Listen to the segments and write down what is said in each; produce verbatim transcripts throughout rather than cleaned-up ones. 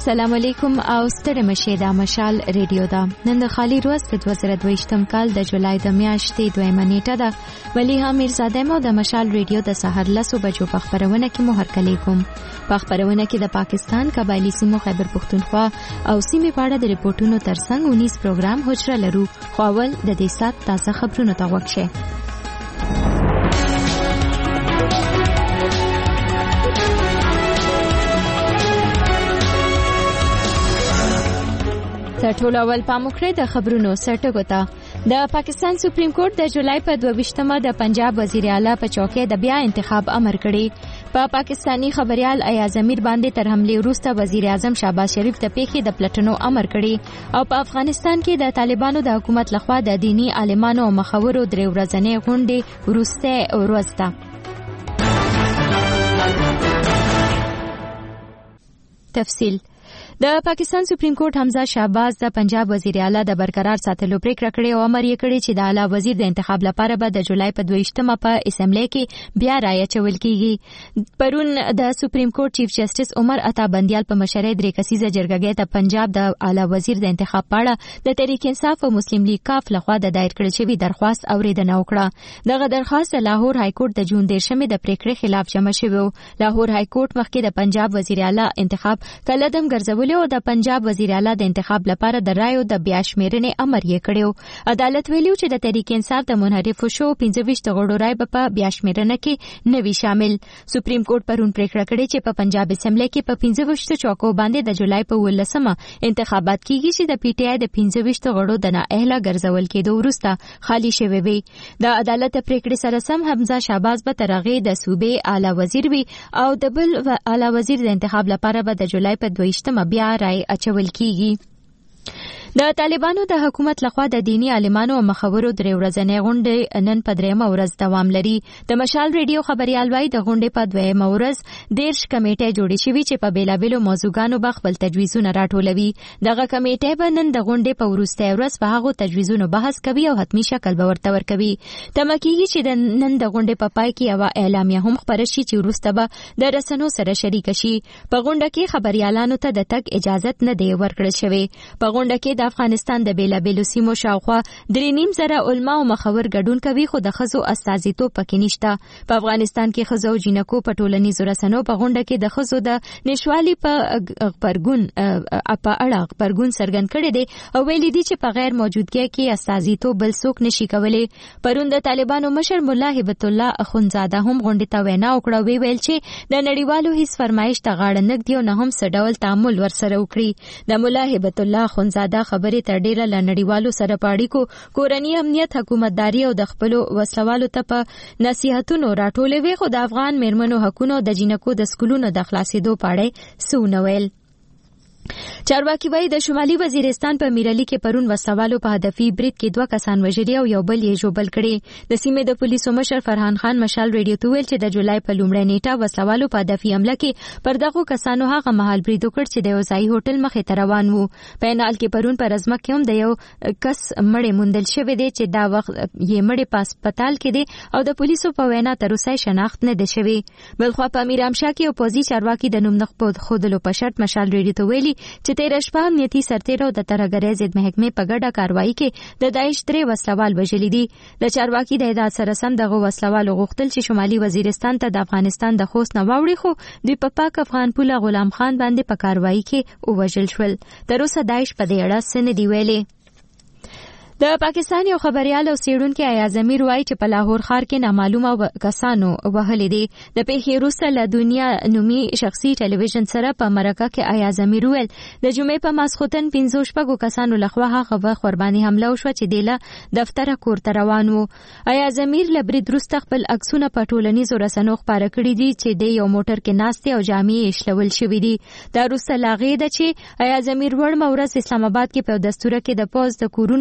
سلام علیکم او ستړي مشه دا مشال ریډیو دا نن د خالی روز د دوه زره دوه کال د جولای د میاشتې دویمه نیټه ده. ولی ها میرزاده مو د مشال ریډیو د سحر لسو بجو په خبرونه کې مو هرکلی کوم. په خبرونه کې د پاکستان قبایلی سیمو خیبر پختونخوا او سیمې په اړه د ریپورتونو ترڅنګ اونیس پروګرام حجره لرو. خواول د دې سات تازه خبرونه تا وکشه. ټول اول پاموکړه د خبرونو سرټکو ته. د پاکستان سپریم کورټ د جولای په دوه د پنجاب وزیر اعلی په چوکۍ د بیا انتخاب امر کړی. په پا پاکستانی خبريال ایاز امیر باندې تر حمله وروسته وزیر اعظم شهباز شریف د پیښې د پلټنو امر کړی او په افغانستان کې د طالبانو د حکومت لخوا د دینی عالمانو او مخورو درې ورځې غونډې وروسته ورځ ده. تفصیل د پاکستان سپریم کورټ حمزه شهباز د پنجاب وزیر اعلی د برقرار ساتلو پریکړه کړې او امر یې کړی چې د اعلی وزیر د انتخاب لپاره به د جولای په دوه په اسمبلی کې بیا رایه چول کیږي. پرون د سپریم کورټ چیف جسټس عمر عطا بندیال په مشرۍ درې کسیزه جرګه د پنجاب د اعلی وزیر د انتخاب په اړه د تحریک انصاف او مسلم لیگ کاف لخوا د دایر کړل شوی درخواست اوریدنه وکړه. دغه درخواست د لاهور های کورټ د جون دیرشمې د پریکړې خلاف جمع شوی و. لاهور های کورټ مخکې د پنجاب وزیر اعلی انتخاب کلدم ګرځول او د پنجاب وزیر اعلی د انتخاب لپاره د رایو د بیا شمیرنې امر یې کړو. عدالت ویلو چې د تحریک انصاف د منحرفو شو پنځه ویشت غړو رای په بیا شمیرنه کې نوي شامل. سپریم کورټ پرون پریکړه کړې چې په پنجاب اسمبلی کې په پنځه ویشت چوکو باندې د جولای په ولسمه انتخابات کیږي چې د پی ټی آی د پنځه ویشت غړو د نااهله ګرځول کېدو وروسته خالی شوی وي. د عدالت پریکړې سره سم حمزه شهباز به ترغه د صوبې اعلی وزیر وي او د بل اعلی وزیر د انتخاب لپاره به د جولای په دوه بیا رای اچول کیږي. د طالبانو د حکومت لخوا د دینی عالمانو او مخورو درې ورځې غونډې نن په دریمه ورځ دوام لري. د مشال ریډیو خبريال وايي د غونډې په دویمه ورځ دیرش کمیټې جوړې شوې چې په بیلابیلو موضوعګانو به خپل تجویزونه راټولوي. دغه کمیټې به نن د غونډې په وروستۍ ورځ په هغو تجویزونو بحث کوي او حتمی شکل به ورته ورکوي. تمه کیږي چې د نن د غونډې په پای کې یو اعلامیه هم خپره شي چې وروسته به د رسنیو سره شریک شي. په غونډه کې خبريالانو ته د تګ اجازه نه دی ورکړل شوی. په غونډه کې د افغانستان د بیلابیلو سیمو شاوخوا درې نیم زره علما او مخور ګډون کوي خو د ښځو استازیتوب پکې نشته. په افغانستان کې ښځو او جینکو په ټولنیزو رسنیو په غونډه کې د ښځو د نشوالي په خبرګون په اړه خبرګون څرګند کړی دی او ویلي دي چې په غیر موجودګۍ کې استازیتوب بل څوک نشي کولی. پرون د طالبانو مشر مولا هبت الله اخونزاده هم غونډې ته وینا وکړه او ویل چې د نړیوالو هیڅ فرمایش ته غاړه نه ږدي او نه هم څه ډول تعامل ورسره وکړي. د مولا هبت الله اخونزاده خبرې تر ډیره له نړیوالو سره پاړي کو کورنی امنیت حکومتداري او د خپل وسلوالو ته په نصيحتونو راټولوي خو د افغان میرمنو حقونو د جنکو د سکولونو د خلاصېدو پاړې سونه ویل. چارواکي وایي د شمالي وزیرستان په میرالي کې پرون وسلوالو په هدفي برید کې دوه کسان وژلي او یو بل یې ژوبل کړي. د سیمې د پولیسو مشر فرحان خان مشال ریډیو ته ویل چې د جولای په لومړۍ نیټه وسلوالو په هدفي حمله کې پر دغو کسانو هغه مهال برید وکړ چې د یو ځایي هوټل مخې ته روان وو. په انال کې پرون پر ازمه کې هم د یو کس مړی موندل شوی دی چې دا وخت یې مړی په هسپتال کې دی او د پولیسو په وینا تر اوسه شناخت نه دی شوی. بلخوا په میرامشاه کې اپوزي چارواکي د نوم نه خودلو په شرط مشال ریډیو ته ویلي چې تیر شپه امنیتي سرتیرو د ترهګرۍ ضد محکمې په ګډه کاروایی کې د داعش درې وسلوال وژلي دي. د چارواکي د ادعا سره سم دغه وسلوالو غوښتل چې شمالي وزیرستان ته د افغانستان د خوست نه واوړي خو دوی په پاک افغان پوله غلام خان باندې په کاروایی کې وژل شول. تر اوسه داعش په دې اړه څه نه دی ویلي. د پاکستان یو خبريال او څېړونکي ایاز امیر وایي چې په لاهور ښار کې نامعلومه کسانو وهلي دي. د پیښې وروسته له دنیا نومي شخصي ټلویزیون سره په مرکه کې ایاز امیر ویل د جمعې په ماسخوتن پنځه شپږو کسانو لخوا هغه وخت ور باندې حمله وشوه چې د له دفتره کور ته روان وو. ایاز امیر له برید وروسته خپل عکسونه په ټولنیزو رسنیو خپاره کړي دي چې د یو موټر کې ناست او جامې یې شلول شوي دي. دا وروسته لاغې ده چې ایاز امیر وړمه ورځ اسلام آباد کې په دستوره کې د پوز د کورونو په پروژه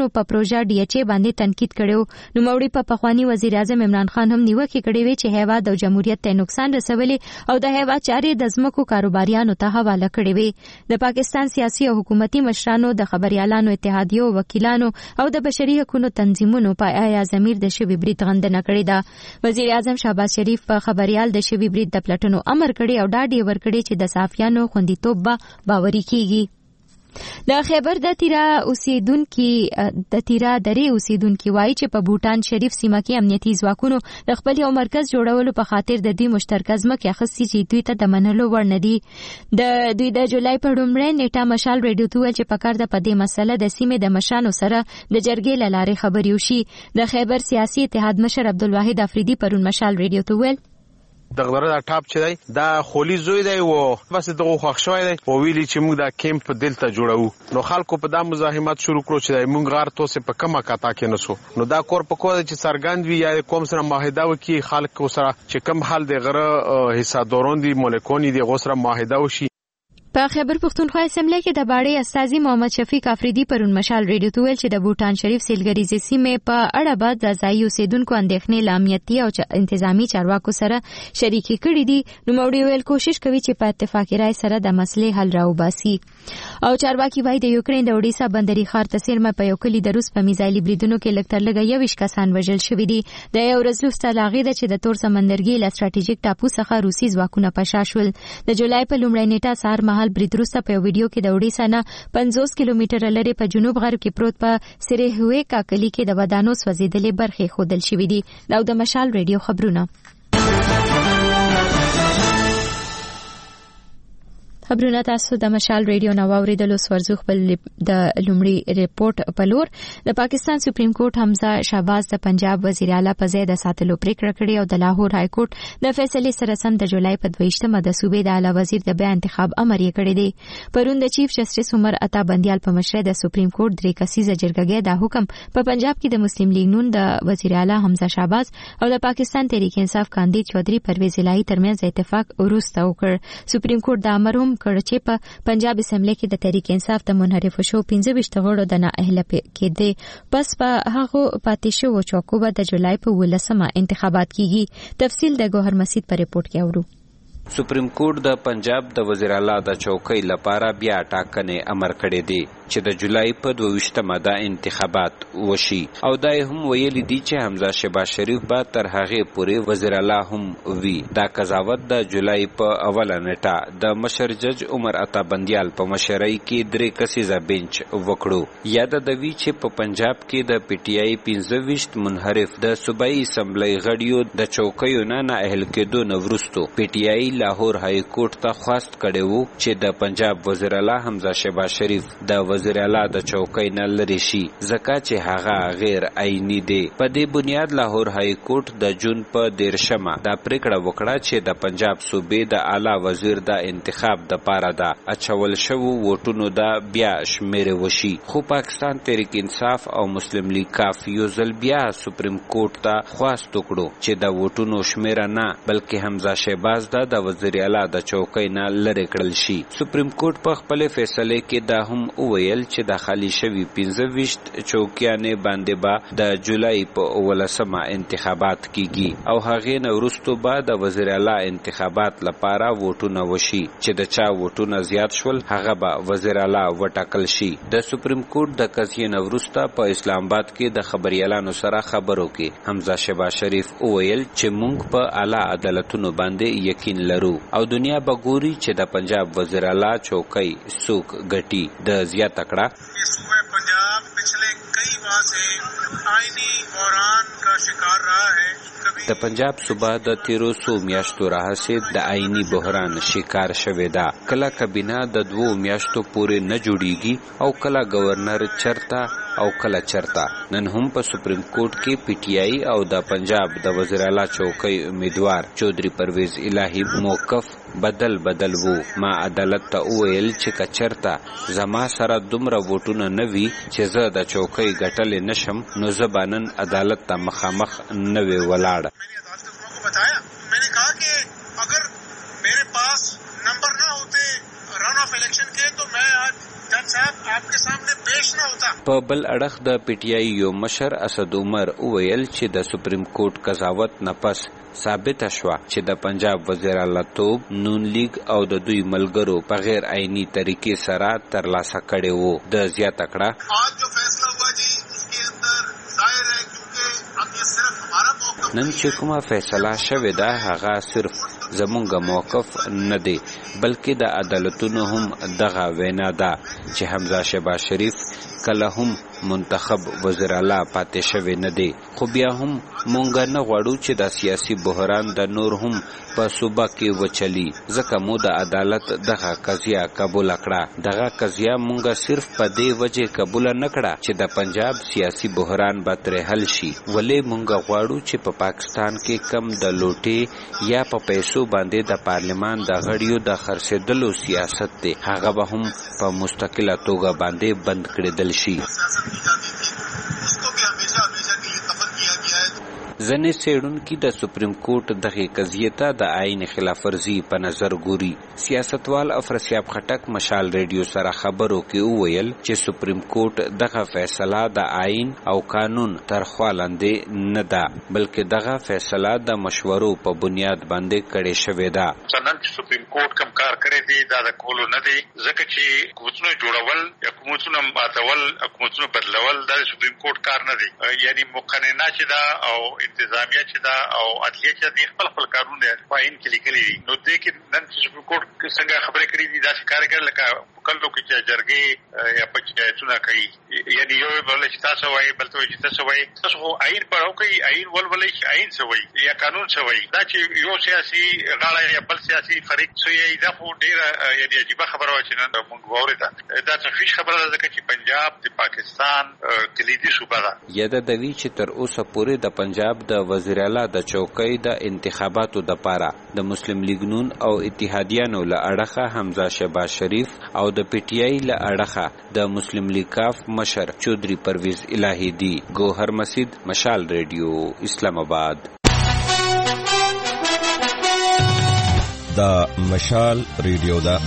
درجه ډي ایچ ای باندې تنقید کړو. نوموړي په پخوانی وزیر اعظم عمران خان هم نیوکه کړې وې چې هیواد او جمهوریت ته نقصان رسولي او د هیواد چارې د ځمکو کاروباریانو ته حواله کړې وې. د پاکستان سیاسي او حکومتي مشرانو د خبريالانو اتحادیو وکیلانو او د بشري حقوقو تنظیمونو په آیا ضمیر د شوی برید غندنه کړې ده. وزیر اعظم شهباز شریف په خبريال د شوی برید د پلټنو امر کړی او ډاډ یې ورکړی چې د صحافیانو خوندیتوب به باوري کیږي. د خیبر د تیرا اوسیدونکو د تیرا درې اوسیدونکو وایي چې په بوتان شریف سیمه کې امنیتي ځواکونو د خپل یو مرکز جوړولو په خاطر د دې مشترکه ځمکې اخیستي چې دوی ته د منلو وړ نه دي. د دوی د جولای په لومړۍ نیټه مشال ریډیو ته ویل چې پکار د پدې مسله د سیمې د مشرانو سره د جرګې له لارې خبرې وشي. د خیبر سیاسي اتحاد مشر عبدالواحد افریدي پرون مشال ریډیو ته ویل دغه دا ټاپ چې دی دا خولي زوی دی او بس دغه خوښ شوی دی او ویلي چې موږ دا کیمپ دلته جوړو. نو خلکو په دا مزاحمت شروع کړو چې موږ غار توسه په کمه کاته کې نسو. نو دا کور په کور چې سرګند وی یا کوم سره معاهده وکي خلک سره چې کم حال دی غره حصہ دورون دي مولکونی دی غوسره معاهده وشي. په خیبر پختونخوا اسمبلی کې د باړې استاذي محمد شفیق افریدي پرون مشال ریډیو ته ویل چې د بوتان شریف سیلګریزي سیمې په اړه بعد د ځایي اوسیدونکو اندېښنې له امنیتي او انتظامی چارواکو سره شریکي کړي دي. نوموړي ویل کوشش کوي چې په اتفاقي رای سره د مسلې حل راوباسي. او چارواکي وایي د یوکرين د اوډیسا بندري ښار ته سیرمه په یو کلی د روس په میزایلي بریدونو کې لږ تر لږه یویش کسان وژل شوي دي. د یو ورځ وروسته لا غي د چې د تور سمندرګي له ستراتیژیک ټاپو څخه روسي ځواکونه پشا شول. د جولای په لومړۍ نیټه سهار مهال برید وروسته په ویډیو کې د اوډیسا نه پنځوس کیلومتره لرې په جنوب غرب کې پروت په سریهوي کاکلی کې د ودانو سوځیدلې برخې ښودل شوې دي. دا د مشال ریډیو خبرونه. خبرونه تاسو د مشال ریډیو نو اوریدلو سورزو خپل د لومړي ریپورت په لور. د پاکستان سپریم کورټ حمزه شهباز د پنجاب وزیر اعلی په ځای د ساتلو پریکړه کړې او د لاهور های کورټ د فیصلې سره سم د جولای په دویشتمه د صوبې د اعلی وزیر د بیا انتخاب امر یې کړی دی. پرون د چیف جسټس عمر عطا بندیال په مشرۍ د سپریم کورټ درې کسیزه جرګه دا حکم په پنجاب کې د مسلم لیگ نون د وزیر اعلی حمزه شهباز او د پاکستان تحریک انصاف کاندید چودھری پرویز الهی ترمنځ اتفاق وروسته وکړ. سپریم کورټ د امر هم کړ چې په پنجاب اسمبلی کې د تحریک انصاف د منحرف شو پنځه ویشت غړو د نااهله کېدې پس په هغه پاتې شو چوکو به د جولای په ولسمه انتخابات کیږي. تفصیل د ګوهر مسعود په ریپورت کې اورو. سپریم کورټ د پنجاب د وزیر اعلی د چوکۍ لپاره بیا ټاکنې امر کړی دی چې د جولای په دویشتمه د انتخابات وشي او دا هم ویلي دی چې حمزه شهباز شریف به تر هغې پورې وزیر اعلی هم وي. دا قضاوت د جولای په اوله نیټه د مشر جج عمر عطا بندیال په مشرۍ کې درې کسیزه بینچ وکړو. یاد د وی چې په پنجاب کې د پی ټی آی پنځه ویشت منحرف د صوبایي اسمبلی غړیو د چوکیو نه نااهل کېدو نه وروسته پی ټی آی لاهور های کورټ ته خواست کړی وو چې د پنجاب وزیر اعلی حمزه شهباز شریف د وزیر اعلی د چوکۍ نه لرې شي ځکه چې هغه غیر عیني دی. په دې بنیاد لاهور های کورټ د جون په دیرشمه دا پریکړه وکړه چې د پنجاب صوبې د اعلی وزیر د انتخاب د پاره دا اچول شوو ووټونو دا بیا شمیرې وشي. خو پاکستان تحریک انصاف او مسلم لیگ کاف یو ځل بیا سپریم کورټ ته خواست وکړو چې د ووټونو شمیره نه بلکې حمزه شهباز دا د وزیر اعلی د چوکۍ نه لرې کړل شي. سپریم کورټ په خپل فیصله کې دا هم وویل چې د خالی شوي پنځه ویشت چوکیانې باندې به د جولای په ولسمه انتخابات کیږي او هغې نه وروسته به د وزیر اعلی انتخابات لپاره ووټونه وشي چې د چا ووټونه زیات شول هغه به وزیر اعلی وټاکل شي. د سپریم کورټ د قضیې نه وروسته په اسلام آباد کې د خبريالانو سره خبرو کې حمزه شهباز شریف وویل چې موږ په اعلی عدالتونو باندې یقین لرو او دنیا به ګوري چې د پنجاب وزیر اعلی چوکۍ څوک ګټي. د زیاته کړه صوبہ پنجاب پچھلے کئی ماہ سے آئینی بحران کا شکار رہا ہے. د پنجاب صوبه د تیرو څو میاشتو راهیسې د آئینی بحران شکار شوې ده. کله کابینه د دوو میاشتو پورې نه جوړیږي او کله گورنر چرته او کله چرته. نن هم په سپریم کورټ کې پی ټی آی او د پنجاب د وزیر اعلی چوکۍ امیدوار چودھری پرویز الهی موقف بدل بدل وو. ما عدالت ته وویل چې کچرته زما سره دومره ووټونه نه وي چې زه د چوکۍ ګټلې نشم نو زه به نن عدالت ته مخامخ نه وې ولاړه. بتایا میں نے کہا کہ اگر میرے پاس نمبر نہ ہوتے رن آف الیکشن کے تو میں آج جج صاحب آپ کے سامنے پیش نہ په بل اړخ د پی ټی آی یو مشر اسد عمر وویل چې د سپریم کورټ قضاوت نه پس ثابت شوه چې د پنجاب وزیر اعلی توب نون لیگ او د دوی ملګرو په غیر عیني طریقې سره ترلاسه کړي وو. د زیاته کړه نن چې کومه فیصله شوې ده هغه صرف زمونږ موقف نه دی بلکې د عدالتونو هم دغه وینا ده چې حمزه شهباز شریف کله هم منتخب وزیر اعلی پاتې شوی نه دی خو بیا هم مونږ نه غواړو چې د سیاسي بحران د نور هم په صوبه کې وچلی ځکه مو د عدالت دغه قضیه قبول کړه. دغه قضیه مونږ صرف په دې وجه قبول نه کړه چې د پنجاب سیاسي بحران به ترې حل شي ولې مونږ غواړو چې په پا پاکستان کې کم د لوټې یا په پیسو باندې د پارلمان د غړیو د خرڅېدلو سیاست دی هغه به هم په مستقله توګه باندې بند کړل شي. ځنې څېړونکي د سپریم کورټ دغه قضیې ته د آئین خلاف ورزي په نظر ګوري. سیاستوال افراسیاب خټک مشال ریډیو سره خبرو کې وویل چې سپریم کورټ دغه فیصله د آئین او قانون تر خوا لاندې نه ده بلکې دغه فیصله د مشورو په بنیاد باندې کړې شوې ده. څنګه چې سپریم کورټ کوم کار کړی دی دا د کولو نه دی ځکه چې حکومتونه جوړول یا حکومتونه ماتول حکومتونه بدلول دا سپریم کورټ کار نه دی. یعنی مقننه چې دا او انتظامیه چې دا او عدلیه چې د خپل خپل کارونه په عین کې لیکلي دي نو دې کې نن سپریم کورټ څنګه خبرې کړې دي دا څه کار کوي لکه کله چې جرګې یا پنچایتونه کوي یعنی یو بل چې تاسو وایي بل ته چې تاسو وایي تاسو عین پر او کوي عین ولولې چې عین څه وایي یا قانون څه وایي دا چې یو سیاسي غاړه یا بل سیاسي فریق څه یې دا خو ډیره یعنی عجیب خبره و چې نن موږ واورېده دا څه فیش خبره ده ځکه چې پنجاب د پاکستان کلیدي صوبه ده. یاده دوی چې تر اوسه پورې د پنجاب د وزیر اعلی د چوکۍ د انتخاباتو د پاره د مسلم لیگ نون او اتحادیانو له اړخه حمزه شهباز شریف او د پی ټی آی له اړخه د مسلم لیگ کاف مشر چودھری پرویز الہی دی. گوهر مسید مشال ریډیو اسلام آباد. دا مشال ریډیو دا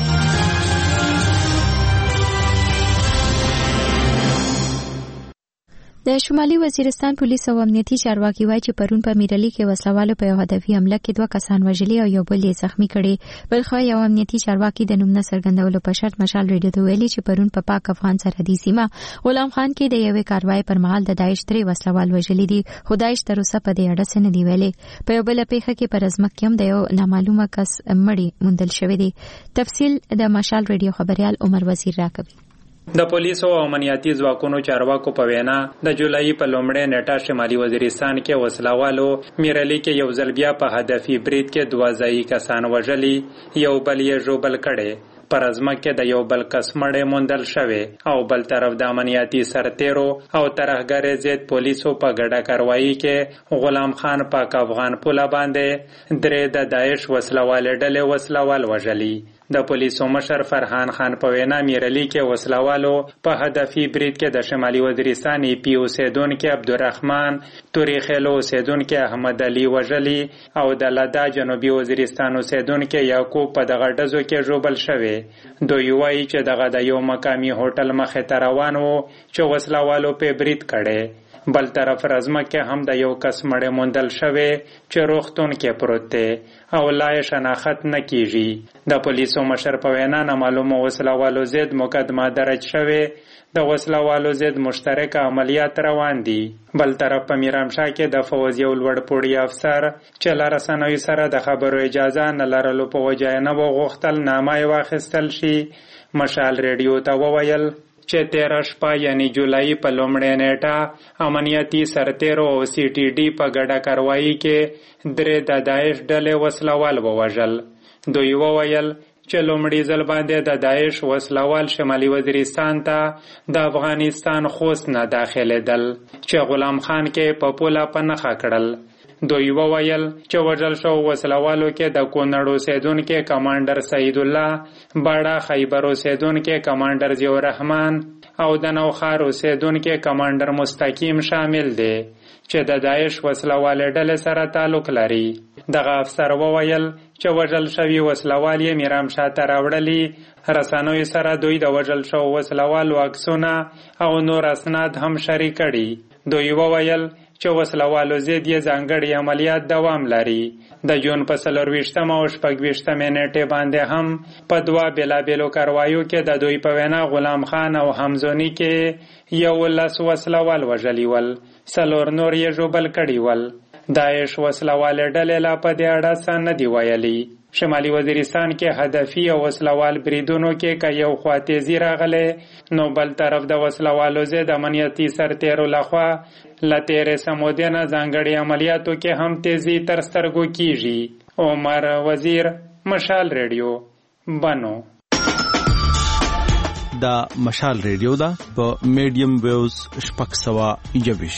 د شمالي وزیرستان پولیس او امنیتي چارواکي وایي چې پرون په میرالي کې وسلوالو په یو هدفي حمله کې دوه کسان وژلي او یو بل یې زخمي کړي. بلخو یو امنیتي چارواکي د نوم نه څرګندولو په شرط مشال ریډیو ته ویلي چې پرون په پاک افغان سرحدي سیمه غلام خان کې د یوې کاروای پر مهال د داعش درې وسلوال وژلي دي خو داعش تر اوسه په دې اړه څه نه دي ویلي. په یو بل پیښه کې پر ازمک کې هم د یو نامعلومه کس مړی موندل شوی دی. تفصیل د مشال ریډیو خبريال عمر وزیر راکوي. د پولیسو او امنیتي ځواکونو چارواکو په وینا د جولای په لومړۍ نیټه شمالي وزیرستان کې وسلوالو میرالي کې یو ځل بیا په هدفي برید کې دوه ځایي کسان وژلي یو بل یې ژوبل کړي. پر ازمک کې د یو بل کس مړی موندل شوی او بل طرف د امنیتي سرتیرو او ترهګرې ضد پولیسو په ګډه کاروایی کې غلام خان پاک افغان پوله باندې درې د داعش وسلوال ډلې وسلوال وژلي. د پولیسو مشر فرحان خان په وینا میرالي کې وسلوالو په هدفي برید کې د شمالي وزیرستان ای پی اوسیدونکو عبدالرحمن توریخیلو اوسیدونکو احمد علي وژلي او د لدا جنوبي وزیرستان اوسیدونکو یعقوب په دغه ډزو کې ژوبل شوی. دوی وایي چې دغه د یو مقامي هوټل مخې ته روان وو چې وسلوالو په برید کړي. بل طرف رزمه کې هم د یو کس مړی موندل شوی چې روغتون کې پروت دی او لا یې شناخت نه کیږي. د پولیسو مشر په وینا نامعلومو وسلوالو ضد مقدمه درج شوی د وسلوالو ضد مشترک عملیات روان دي. بل طرف په میرامشاه کې د فوز یو لوړ پوړی افسر چې له رسنیو سره د خبرو اجازه نه لرلو په وجه نه وغوښتل نامه یې واخیستل شي. مشال ریډیو ته وویل چې تیره شپه یعنی جولای په لومړۍ نیټه امنیتي سرتیرو او سی ټي ډي په ګډه کاروایی کې درې د داعش ډلې وسلوال ووژل. دوی وویل چې لومړي ځل باندې د داعش وسلوال شمالي وزیرستان ته د افغانستان خوست نه داخلېدل چې غلام خان کې په پوله په نښه کړل. دوی وویل چې وژل شو وسلوالو کې د کونړ اوسېدونکي کمانډر سعید الله، باړه خیبر اوسېدونکي کمانډر ضیاء الرحمن او د نوښار اوسېدونکي کمانډر مستقیم شامل دي چې د داعش وسلوالې ډلې سره تعلق لري. دغه افسر وویل چې وژل شوي وسلوال یې میرامشاه ته راوړلي. رسنیو سره دوی د وژل شوو وسلوالو عکسونه او نور اسناد هم شریک کړي. دوی وویل چې وسلوالو ضد یې ځانګړي عملیات دوام لري. د جون په څلرویشتمه او شپږویشتمې نیټې باندې هم په دوه بېلابېلو کاروایو کې د دوی په وینا غلام خان او حمزوني کې یولس وسلوال وژلي ول، څلور نور یې ژوبل کړي ول. داعش وسلوالې ډلې لا په دې اړه څه نه دي ویلي. شمالي وزیرستان کې هدفي او وسلوال بریدونو کې که یو خوا تیزی راغلی، نو بل طرف د وسلوالو ضد امنیتي سرتیرو لخوا له تېرې سمودې نه ځانګړي عملیاتو کې هم تیزی تر سترګو کیږي. عمر وزیر، مشال ریډیو، بنو. دا مشال ریډیو ده په میډیم ویوز شپږ سوه یوویش.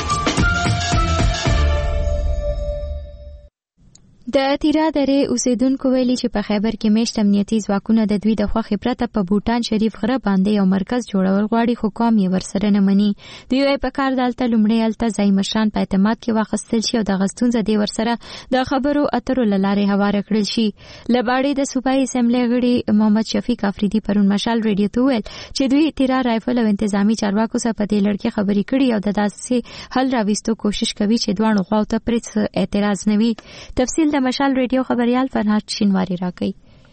د اتیرا درې اوسیدونکو ویلي چې په خیبر کې میشت امنیتي ځواکونه د دوی د خوښې پرته په بوټان شریف غره باندې یو مرکز جوړول غواړي، خو قوم یې ورسره نه مني. دوی وايي په کار دلته لومړی هلته ځای مشران په اعتماد کې واخیستل شي او دغه ستونزه دې ورسره د خبرو اترو له لارې هواره کړل شي. له باړې د صوبایي اسمبلۍ غړي محمد شفیق افریدي پرون مشال ریډیو ته وویل چې دوی اتیرا رایفل او انتظامی چارواکو سره په دې لړ کې خبرې کړي او د داسې حل راوستو کوشش کوي چې دواړو خواو ته پرې اعتراض نه وي. تفصیل مشال ریډیو خبريال فرهاد شینواری راکړي.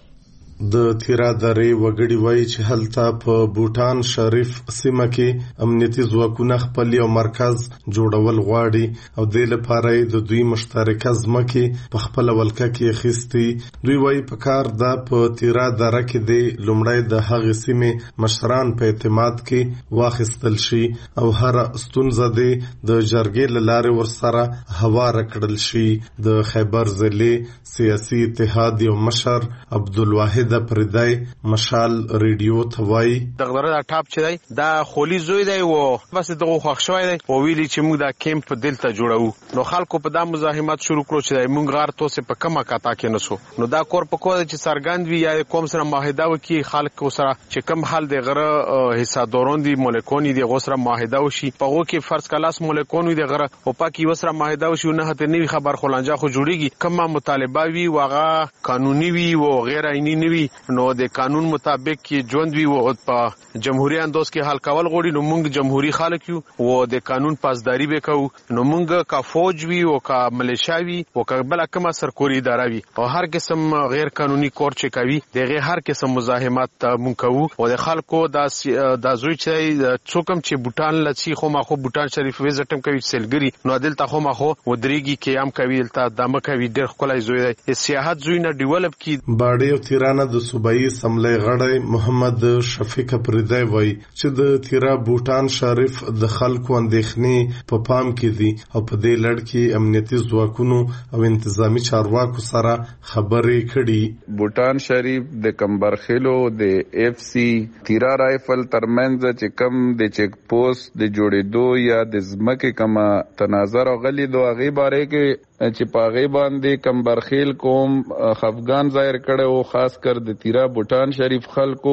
د تیرا درې وګړي وایي چې هلته په بوټان شریف سیمه کې امنیتي ځواکونه خپل یو مرکز جوړول غواړي او د لپاره د دوی مشترکه ځمکې په خپل ولکه کې اخیستي. دوی وایي په کار د په تیرا دره کې د لومړی د هغې سیمې مشران په اعتماد کې واخیستل شي او هر ستونزه د د جرګې له لارې ورسره هواره کړل شي. د خیبر ضلع سیاسي اتحاد یو مشر عبدالواحد د پردای مشال ریډیو ته وایي دغه د ټاپ چې دی دا خولي زوی دی او بس دغه خوښ شوی دی او ویلي چې موږ دا کیمپ دلته جوړو. نو خلکو په دا مزاحمت شروع کړو چې موږ غار توسه په کمه کاته کې نسو. نو دا کور په کوه چې سرګند وی یا کوم سره معاهده وکي خلک سره چې کم حال دی غره حصہ دورون دی مولکونی دی غوسره معاهده وشي په وو کې فرض کلاس مولکون وی دی غره او پاکي وسره معاهده وشي نه هته نوی خبر خلانجا خو جوړیږي کمه مطالبه وی واغه قانوني وی او غیر عیني نوی نو د قانون مطابق کې ژوند وی او په جمهوریت انداز کې حل کول غوړي. نو موږ جمهوریت خلک یو او د قانون پاسداري وکاو. نو موږ کا فوج وی او کا ملیشیا وی او کا بل کومه سرکوري اداره وی او هر قسم غیر قانوني کور چې کوي دغه هر قسم مزاحمت موږ کوو او د خلکو د د زوی چې څوکم چې بوتان لسی خو ما خو بوتان شریف وزټم کوي سیلګری نو دلته خو ما خو ودرېږي قیام کوي دلته دمه کوي ډېر خلای زوی دی سیاحت زوی نه ډیولپ کی. باړې او تیرانه د صوبایي اسمبلۍ غړی محمد شفیق افریدی وایي چې د تیرا بوټان شریف د خلکو اندېښنې په پام کې دي او په دې لړ کې امنیتي ځواکونو او انتظامی چارواکو سره خبرې کړي. بوټان شریف د کمبرخیلو د اف سی تیرا رایفل ترمنځ چې کم د چیک پوسټ د جوړېدو یا د ځمکې کما تناظر او غلي دوه غي باره کې چې پاغي باندې کمبرخیل کوم خفغان ظاهر کړي او خاص کر د تیرا بوټان شریف خلکو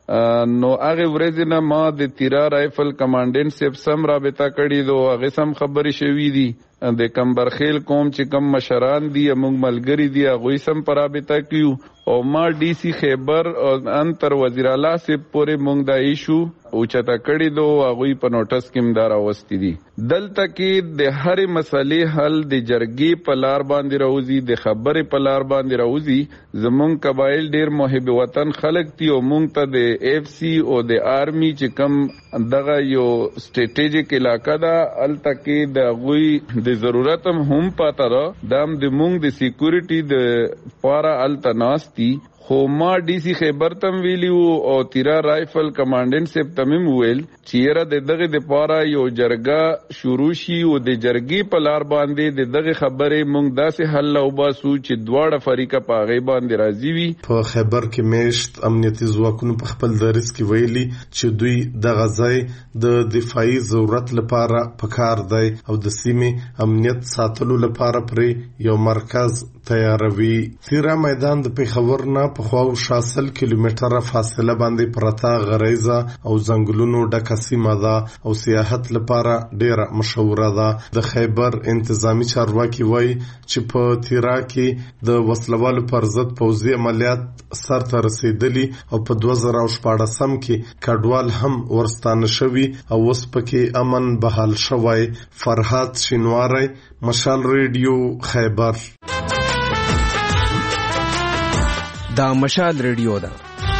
نو هغه ورځ نه ما د تیرا رایفل کمانډنټ سیب سم رابطه کړي دو هغه سم خبرې شوې دي د کمبرخیل کوم چې کم مشران دي موږ ملګری دي هغه سم پر رابطه کیو او ما ډي سي خیبر او انتر وزیر اعلی سے پورې موږ دا ایشو او چتا کړي دو هغه په نوټس کې مدار اوستي دي. دلته کې د هرې مسلې حل د جرګې په لار باندې راوځي د خبرې په لار باندې راوځي. زمونږ قبایل ډیر محب وطن خلک دي او موږ ته د اف سی او د آرمي چې کم دغه یو سټریټیجیک علاقہ ده الته کې د غوي د ضرورت هم پاته ده دام د موږ د سکیورټي د پارا الته ناستي خو ما ډي سي خیبر تم ویلیو او تیرا رائفل کمانډنټ سپ تمیم ویل چیرې د دغه د پاره یو جرګه شروع شي او د جرګې په لار باندې د دغه خبره مونږ داسې حل او باسو چې دواړه فریقه په غي باندې راضي وي. په خیبر کې میشت امنیتي ځواکونو په خپل درس کې ویلي چې دوی د غزای د دفاعي ضرورت لپاره پکار دی او د سیمې امنیت ساتلو لپاره پرې یو مرکز تیاروي. تیرا میدان د پیښور نه په خواو شاسل کیلومتره فاصله باندې پرتا غریزه او ځنګلونو ډکه سیمه ده او سیاحت لپاره ډیره مشهوره ده. د خیبر انتظامی چارواکي وایي چې په تیرا کې د وسلوالو پر ضد پوځي عملیات سرته رسیدلي او په دوه زره شپاړسم کې کډوال هم ورستانه شوي او اوس پکې امن بحال شوی. فرهاد شینواری، مشال ریډیو، خیبر. دا مشال ریډیو ده.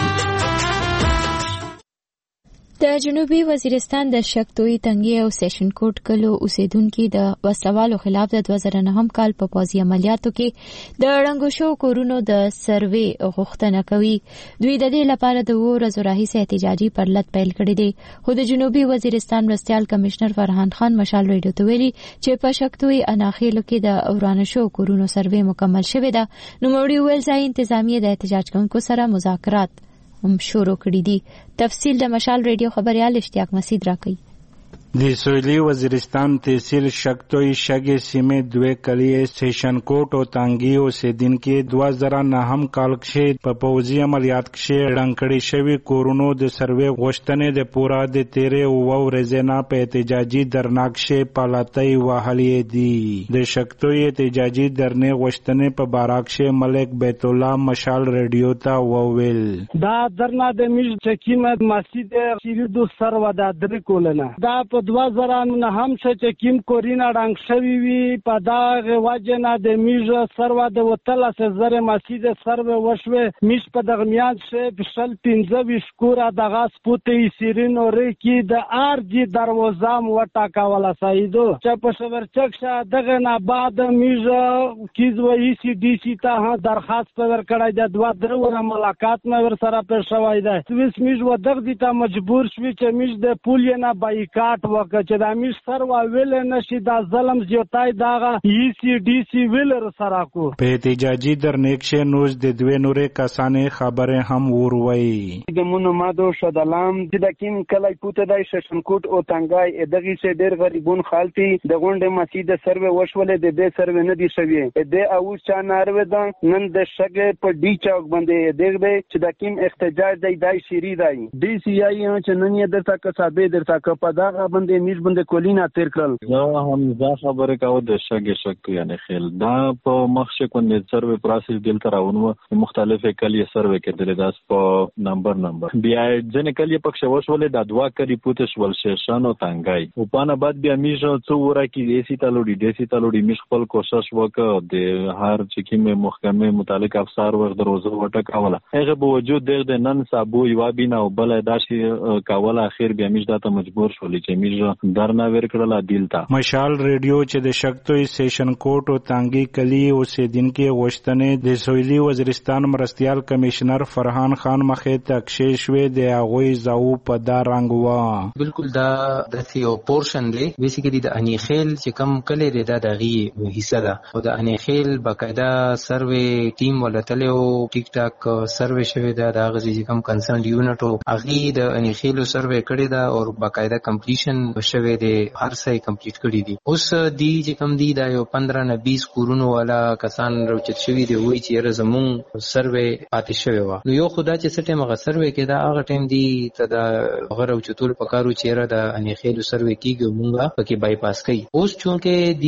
د جنوبي وزیرستان د شکتوی تنګي او سیشن کوټ کلو اوسیدونکو د وسلوالو خلاف د دوه زره نهم کال په پوځي عملیاتو کې د ړنګو شو کورونو د سروي غوښتنه کوي. دوی د دې لپاره د وو ورځو راهیسې احتجاجي پرلط پیل کړی دی. خو د جنوبي وزیرستان مرستیال کمشنر فرحان خان مشال ریډیو ته ویلي چې په شکتوی اناخیلو کې د ورانه شو کورونو سروي مکمل شوی ده. نو موري ویل ځای انتظامیه د احتجاج کوونکو سره مذاکرات هم شروع کړی دي. تفصیل د مشال ریډیو خبريال اشتیاق مسعود راکړي. د سویلي وزیرستان تحصیل شکتوی شګې سیمې دوه کلیې سیشن کوټ او تانګي اوسیدونکو دوه زره نهم کال کې په پوځي عملیات کې ړنګ شوي کورونو د سروي غوښتنې د پورا د تیرې او ورځې په احتجاجي درناک شي پالاتای وهلې دي. د شکتوی احتجاجي درنې غوښتنې په باراک شي ملک بیت الله مشال ریډیو ته وویل دا درنا د میج چکیمت مسجد شیردو سرو دا درې کولنه دا په دوه زره نهم چې کیم کورینا ډنګ شوی وی په دا واجنه د میج سرو د وتله زره مسجد سرو وشوي میش په درمیان شه بشل پنځه ویش کورا د غاس پوتې سیرین اور کې د ار جی دروازام وټا کاولا سایدو چې په شورچک شه دغه نه بعد میج کیز و ای سی ډی سی ته درخواست پر کړای د دوه درو ملاقات مې ور سره پر شوای ده. سویس میج و دغه دي ته مجبور شوی چې میج د پول نه بایکاټ وکړي چې د میش سروا ویل نشي دا ظلم زیاتای داغه ای سی ډی سی ویل سره کو. په احتجاجي درنیکشه نوز د دوه نورې کسانې خبره هم وروي. د مونږ مادو شدلام چې د کیم کلای پوته دای ششنکوټ او تنګای دغه شه ډیر غریبون خالتي د غونډه مسجد سروي وشولې د دې سروي نه دي شوی د او چا ناروي دا نن د شګه په ډی چوک باندې دغه چې د کیم احتجاج دی دای شری دی ډی سی آی چې نن یې درته کسابه درته کپا دا باندې میش باندې کولینا تیر کړل. زه هم دا خبره کوم د شګه شک یعنی خل دا په مخشه کو نه سروي پروسس دل تراونو مختلفه کلیه سروي کې د داس په نمبر نمبر بیا ځنه کلیه پکښ وشولې د دوا کری پوتش ول شیشان او تنګای او پانه بعد بیا میش څو ورا کې دیسی تلوړي دیسی تلوړي میش خپل کوشش وکړ د هر چې کې محکمه متعلق افسر ور دروازه وټکاوله هغه به وجود د نن صابو یو بینه او بل داسي کاوله اخر بیا میش داته مجبور شولې چې میش درنا ور کړل دلتا. مشال ریډیو چې د شکتوی سیشن کوټ او تانګي کلی اوسیدونکو غوښتنې د سویلي وزیرستان مرستیال کمشنر فرحان خان مخې ته کښې شوې د هغوی زاو په دا رنګ و. بالکل دا د یو پورشن دی بیسیکلی د انیخیل چې کم کلی دی دا دغه حصہ ده او د انیخیل باقاعده سروي ټیم ولتل او ټیک ټاک سروي شوی دا د هغه چې کم کنسرن یونټ او هغه د انیخیل سروي کړی دا او باقاعده کمپلیشن شوی دی هر څه کمپلیټ کړی دي. اوس دی چې کم دی دا یو پندرہ نه بیس کورونو والا کسان روچت شوی دی وای چې رزمون سروي پاتې شوی و. نو یو خدای چې سټه مغه سروي کې دا هغه ټیم دی ته دا غره چتول پکارو چیرې دا انیخیل سروي کیږي مونږه پکې بای پاس کوي. اوس چونکه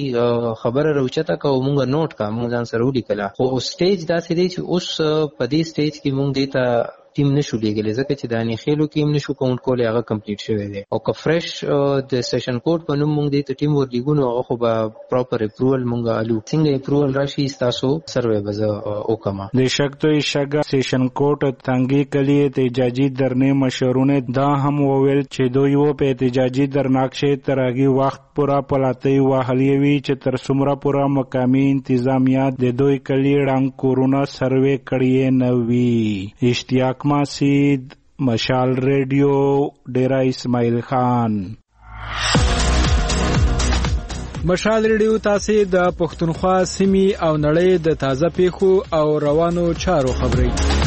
دی خبره روچته کو مونږه نوٹ کا مونږ ځان سره ولیکلا خو سټیج دا سړي چې اوس په دې سټیج کې مونږ دیتا ټیم نشو لیږلی ځکه چې د انیخیلو کې هم نشو کاونټ کولی هغه کمپلیټ شوی دی او که فرش د سیشن کوډ په نوم موږ دې ته ټیم ورلیږو نو هغه خو به پراپر اپروول موږ الو څنګه اپروول راشي ستاسو سروې به زه وکړم. د شکتوی شګه سیشن کوډ تنګي کلیه احتجاجي درنې مشرونه دا هم وویل چې دوی و په احتجاجي درناکشه ترغي وخت پورا پلاتی واهلی وی چې تر څومره پورا مقامی انتظامیه د دوی کلی رنګ کورونا سروې کړی نه وی. اشتیاق ماسید، مشال ریډیو، ډیرا اسماعیل خان. مشال ریډیو تاسو د پښتونخوا سیمې او نړۍ د تازه پیښو او روانو چارو خبري.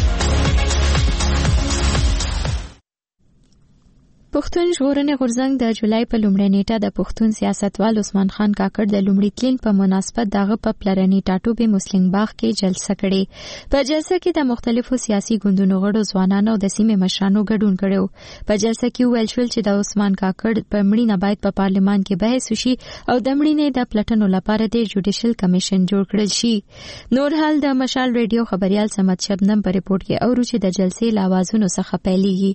پښتون ژغورنې غورځنګ د جولای په لومړۍ نیټه د پښتون سیاستوال عثمان خان کاکړ د لومړي تلین په مناسبت دغه په پلرني ټاټوبې مسلم باغ کې جلسه کړې. په جلسه کې د مختلفو سیاسي ګوندونو غړو ځوانانو او د سیمې مشرانو ګډون کړو. په جلسه کې ویل شول چې د عثمان کاکړ په مړینه باید په پارلمان کې بحث وشي او د مړینې د پلټنو لپاره د جوډیشل کمیشن جوړ کړل شي. نور حال د مشال ریډیو خبريال سمت شبنم په ریپورت کې اورو چې د جلسې لاوازونو څخه پیلېږي.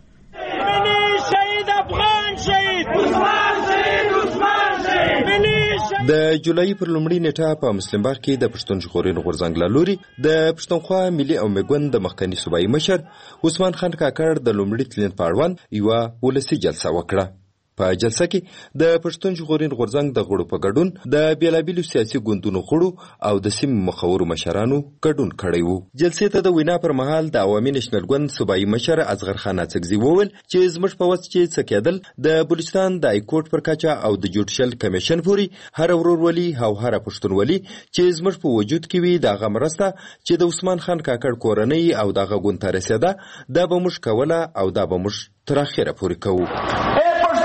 د جولای پر لومړۍ نیټه په مسلم باغ کې د پښتون ژغورنې غورځنګ له لوري د پښتونخوا ملي او میګوند د مخکنی صوبایي مشر عثمان خان کاکړ د لومړي تلین په اړوند یوه ولسي جلسه وکړه. په جلسه کې د پښتون ژغورنې غورځنګ د غړو په ګډون د بیلابیلو سیاسي ګوندونو غړو او د سیمې مخورو مشرانو ګډون کړی وو. جلسې ته د وینا پر مهال د عوامي نېشنل ګوند صوبایي مشر اصغر خان اڅکزي وویل چې زموږ په وس چې څه کېدل د بلوچستان د هایکورټ پر کچه او د جوډیشل کمیشن پورې هر ورورولي او هر پښتونولي چې زموږ په وجود کې وي دغه مرسته چې د عثمان خان کاکړ کورنۍ او دغه ګوند ته رسېده دا به موږ کوله او دا به موږ تر اخره پورې کوو.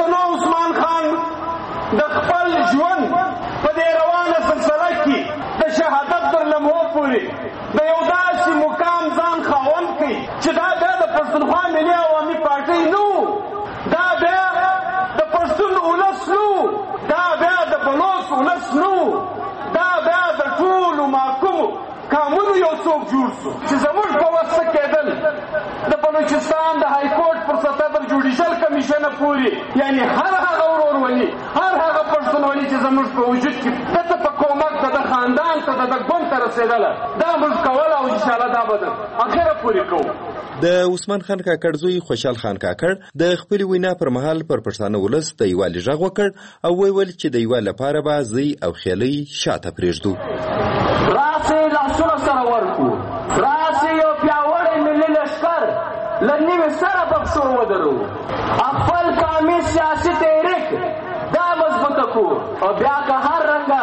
د خپل ژوند په دې روانه سلسله کې د شهادت تر لمحو پورې د یو داسې مقام ځان خاوند کړي چې دا بیا د پښتونخوا ملي عوامي پارټۍ نه و، دا بیا د پښتون ولس نه و، دا بیا د بلوڅ ولس نه و، دا بیا د ټولو محکومو قانونو یو څوک جوړ شو چې زموږ په وس څه کېدل د بلوچستان د هایکورټ پر سطح تر جوډیشل کمیشنه پورې یعنی هر هغه ورورولي هر هغه پښتونولي چې زموږ په وجود کې دته په کومک د خاندان ته د ګوند ته رسېدله دا موږ کوله او انشاءالله دا به د اخره پورې کوو. د عثمان خان کاکړ زوی خوشحال خان کاکړ د خپل وینا پر مهال پر پښتانه ولس د یوالي غږ وکړ او ویل چې د یوالي لپاره به زی او خیالي شاته پرېږدو. راسي لاسونه سره ورکو، راسي یو پیاوړی ملي لښکر له نوي سره په پښو ودرو، خپل قومي سیاسي تحریک دا مضبوطه کو او بیا که هر رنګه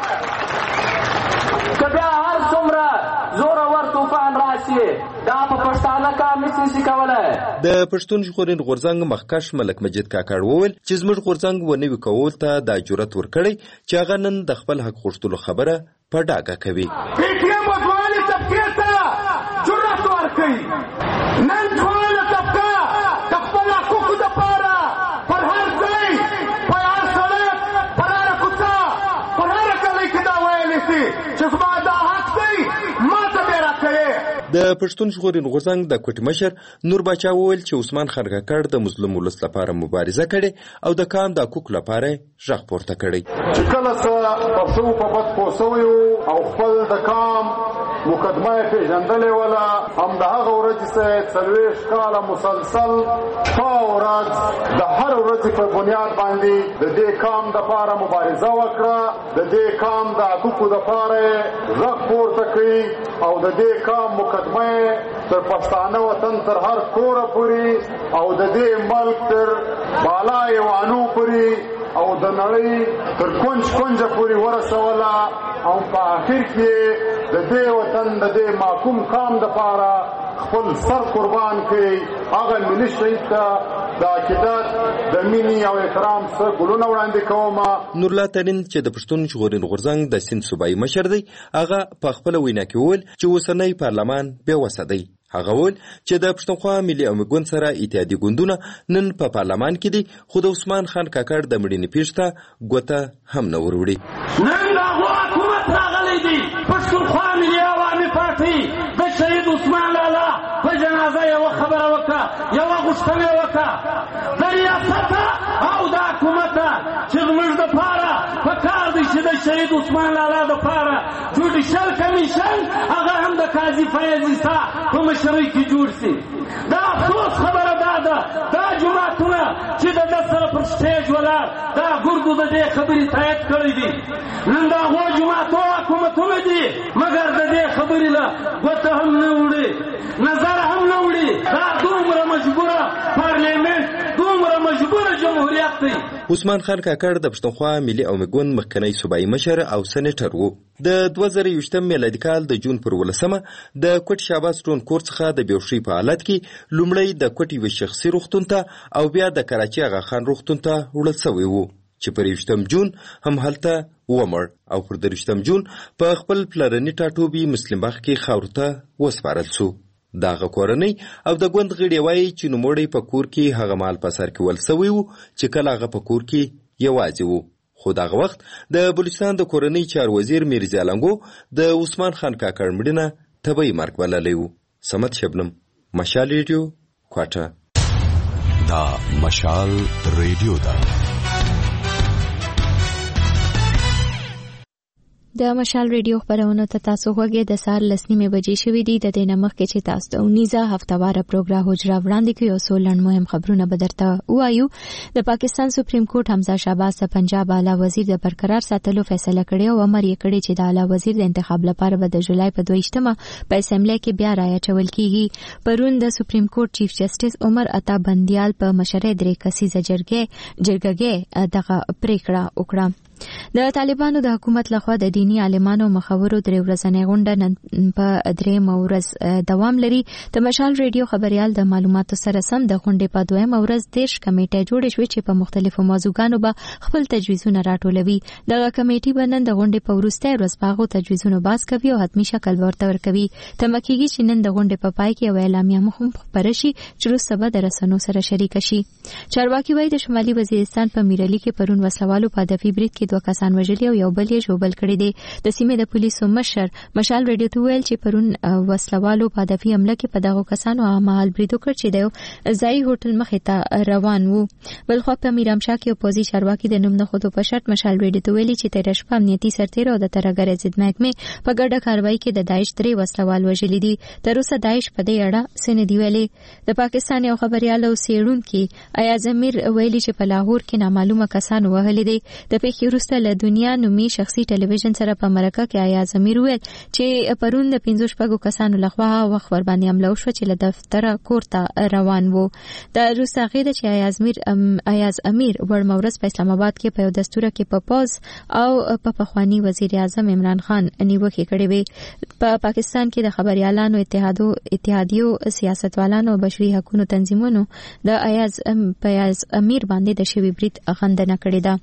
که بیا هر څومره زورور طوفان راشي دا په پښتانه کار نشي کولی. د پښتون ژغورنې غورځنګ مخکښ ملک مجید کاکړ وویل چې زموږ غورځنګ ونوي کول ته دا جرأت ورکړی چې هغه نن د خپل حق غوښتلو خبره په ډاګه کوي. پی ټي ایم ځواني طبقې ته جرأت ورکوي، نن ټوله طبقه د خپل حقوقو دپاره پر هر ځای پر هر سړک پر هره کوڅه پر هره کلۍ کې دا ویلی شي چې زما دا حق دی ما ته بې راکوې. د پښتون ژغورنې غورځنګ د کوټې مشر نور باچا وویل چې عثمان خان کاکړ د مظلوم ولس لپاره مبارزه کړې او د کام د حقوقو لپاره غږ پورته کړی. چې کله څه په څه په بد پوه سوی او خپل د کام مقدمه یې پېژندلې وله همد هغه ورځې څخه څلوېښت کاله مسلسل شپه او ورځ د هر ورځې په بنیاد باندې د دې کام دپاره مبارزه وکړه، د دې کام د حقوقو دپاره یې غږ پورته کړي او د دې کام مقدمه یې تر پښتانه وطن تر هر کوره پورې او د دې ملک تر بالا ایوانو پورې او د نړۍ تر کونج کونجه پورې ورسوله او په آخر کې د دې وطن د دې محکوم قام دپاره خپل سر قربان کړي. هغه ملي شهید ته د عقیدت د مینې او احترام څخه ګلونه وړاندې کوم. نورالله ترین چې د پښتون ژغورنې غورځنګ د سیند صوبایي مشر دی هغه په خپله وینا کې وویل چې اوسنی پارلمان بې وسه دی. هغه وویل چې د پښتونخوا ملي او ګوند سره اتحادي ګوندونه نن په پارلمان کې دي خو د عثمان خان کاکړ د مړینې پیښې ته ګوته هم نه وروړي. نن د هغو حکومت راغلی دی پښتونخوا ملي عوامي پارټۍ د شهید عثمان لالا په جنازه یوه خبره وکړه، یوه غوښتنه وکړه د ریاست او د حکومت چې زموږ دپاره په کار دی چې د شهید عثمان لالا دپاره جوډیشل کمیشن هغه هم د قاضي فیض عیسی په مشرۍ کې جوړ شي. دا افسوس خبره دا ده دا جماعتونه چې د ده سره پر سټیج ولاړ دا ګردو د دې خبرې تایید کړی دي. نن د هغو جماعتو حکومتونه دي مګر د دې خبرې له ګوته هم نه وړي، نظر هم نه وړي. دا دومره مجبوره پارلیمنت، دومره مجبوره جمهوریت دی. عثمان خان کاکړ د پښتونخوا ملي او مګوند مخکنی صوبایي مشر او سېنیټر و. د دوه زره یوویشتم میلادي کال د جون پر ولسمه د کوټ شهباز ټرون کور څخه د بیوشي په حالت کې لومړی د کوټ یو شخصي روغتون ته او بیا د کراچي اغا خان روغتون ته وړل شوی و چې پر یوویشتم جون هم هلته ومړ او پر درویشتم جون په خپل پلرني ټاټوبي مسلم باغ کې خاورو ته وسپارل شو. دغه کورنۍ او د ګوند غړي وایي چې نوموړی په کور کې هغه مال په سر کې ول شوی و چې کله هغه په کور کې یوازې و. خو دغه وخت د بلوچستان د کورنۍ چار وزیر میرزا لنګو د عثمان خان کاکړ مړینه طبیعي مرګ بللی و. صمد شبنم، مشال ریډیو، کوټه. دا مشال ریډیو ده. د مشال ریډیو خبرونه ته تاسو غوږی د سار لسنیمه بجې شوې دي. د دې نمخ کې چې تاسو ته اونیزه هفتواره پروګرام حجره وړاندې کوي او سولن مهم خبرونه به درته وایو. د پاکستان سپریم کورټ حمزه شهباز د پنجاب اعلی وزیر د برقرار ساتلو فیصله کړې او امر یې کړی چې د اعلی وزیر د انتخاب لپاره به د جولای په دویشتمه په اسمبلی کې بیا رایه چول کیږي. پرون د سپریم کورټ چیف جسټس عمر عطا بندیال په مشرۍ درې کسیزه جرګه جرګه دغه پریکړه وکړه. د طالبانو د حکومت لخوا د دینی عالمانو مخورو درې ورځنۍ غونډه نن په درېیمه ورځ دوام لري. د مشال ریډیو خبريال د معلوماتو سره سم د غونډې په دویمه ورځ دیش کمیټه جوړه شوې چې په مختلفو موضوعګانو به خپل تجویزونه راټولوي. دغه کمیټه به نن د غونډې په وروستۍ ورځ باغو تجویزونه باز کوي او حتمی شکل ورته ورکوي. تمکیږي چې نن د غونډې په پای کې یو اعلامیه هم خپره شي چې وروسته به د رسنیو سره شریک شي. چارواکي وایي د شمالي وزیرستان په میرالي کې پرون وسلوالو په هدفي برید کې دوه کسان وژلي او یو بل یې ژوبل کړی دی. د سیمې د پولیسو مشر مشال ریډیو ته ویل چې پرون وسلوالو په هدفي حمله کې په دغه کسانو عمل برید وکړ چې د ځای هوټل مخې ته روان وو. بلخو په میرامشاه کې پوزي چارواکي د نوم نه خودو په شرط مشال ریډیو ته ویلي چې تیر شپه امنیتي سرتیر او د ترګر ضد محکمې په ګډه کاروایی کې د داعش درې وسلوال وژلي دي. تر اوسه داعش په دې اړه څه نه دی ویلي. د پاکستان یو خبريال او سیړونکي ایاز امیر ویلي چې په لاهور کې نامعلومه کسان وهلي دي. د پیښې وروسته له دنیا نومي شخصي ټلویزیون سره په مرکه کې ایاز امیر ویل چې پرون د پنځو شپږو کسانو لخوا وخت ور باندې حمله وشوه چې له دفتر کور ته روان وو. د روسا غیده چې ایاز امیر ایاز امیر ورمورس په اسلام آباد کې په یو دستور کې په پاز او په پخوانی وزیر اعظم عمران خان نیوکه کړې وي. په پاکستان کې د خبريالانو اتحادو اتحادیو سیاستوالانو او بشري حقوقو تنظیمونو د ایاز ایاز امیر باندې د شوی برید غندنه کړې ده.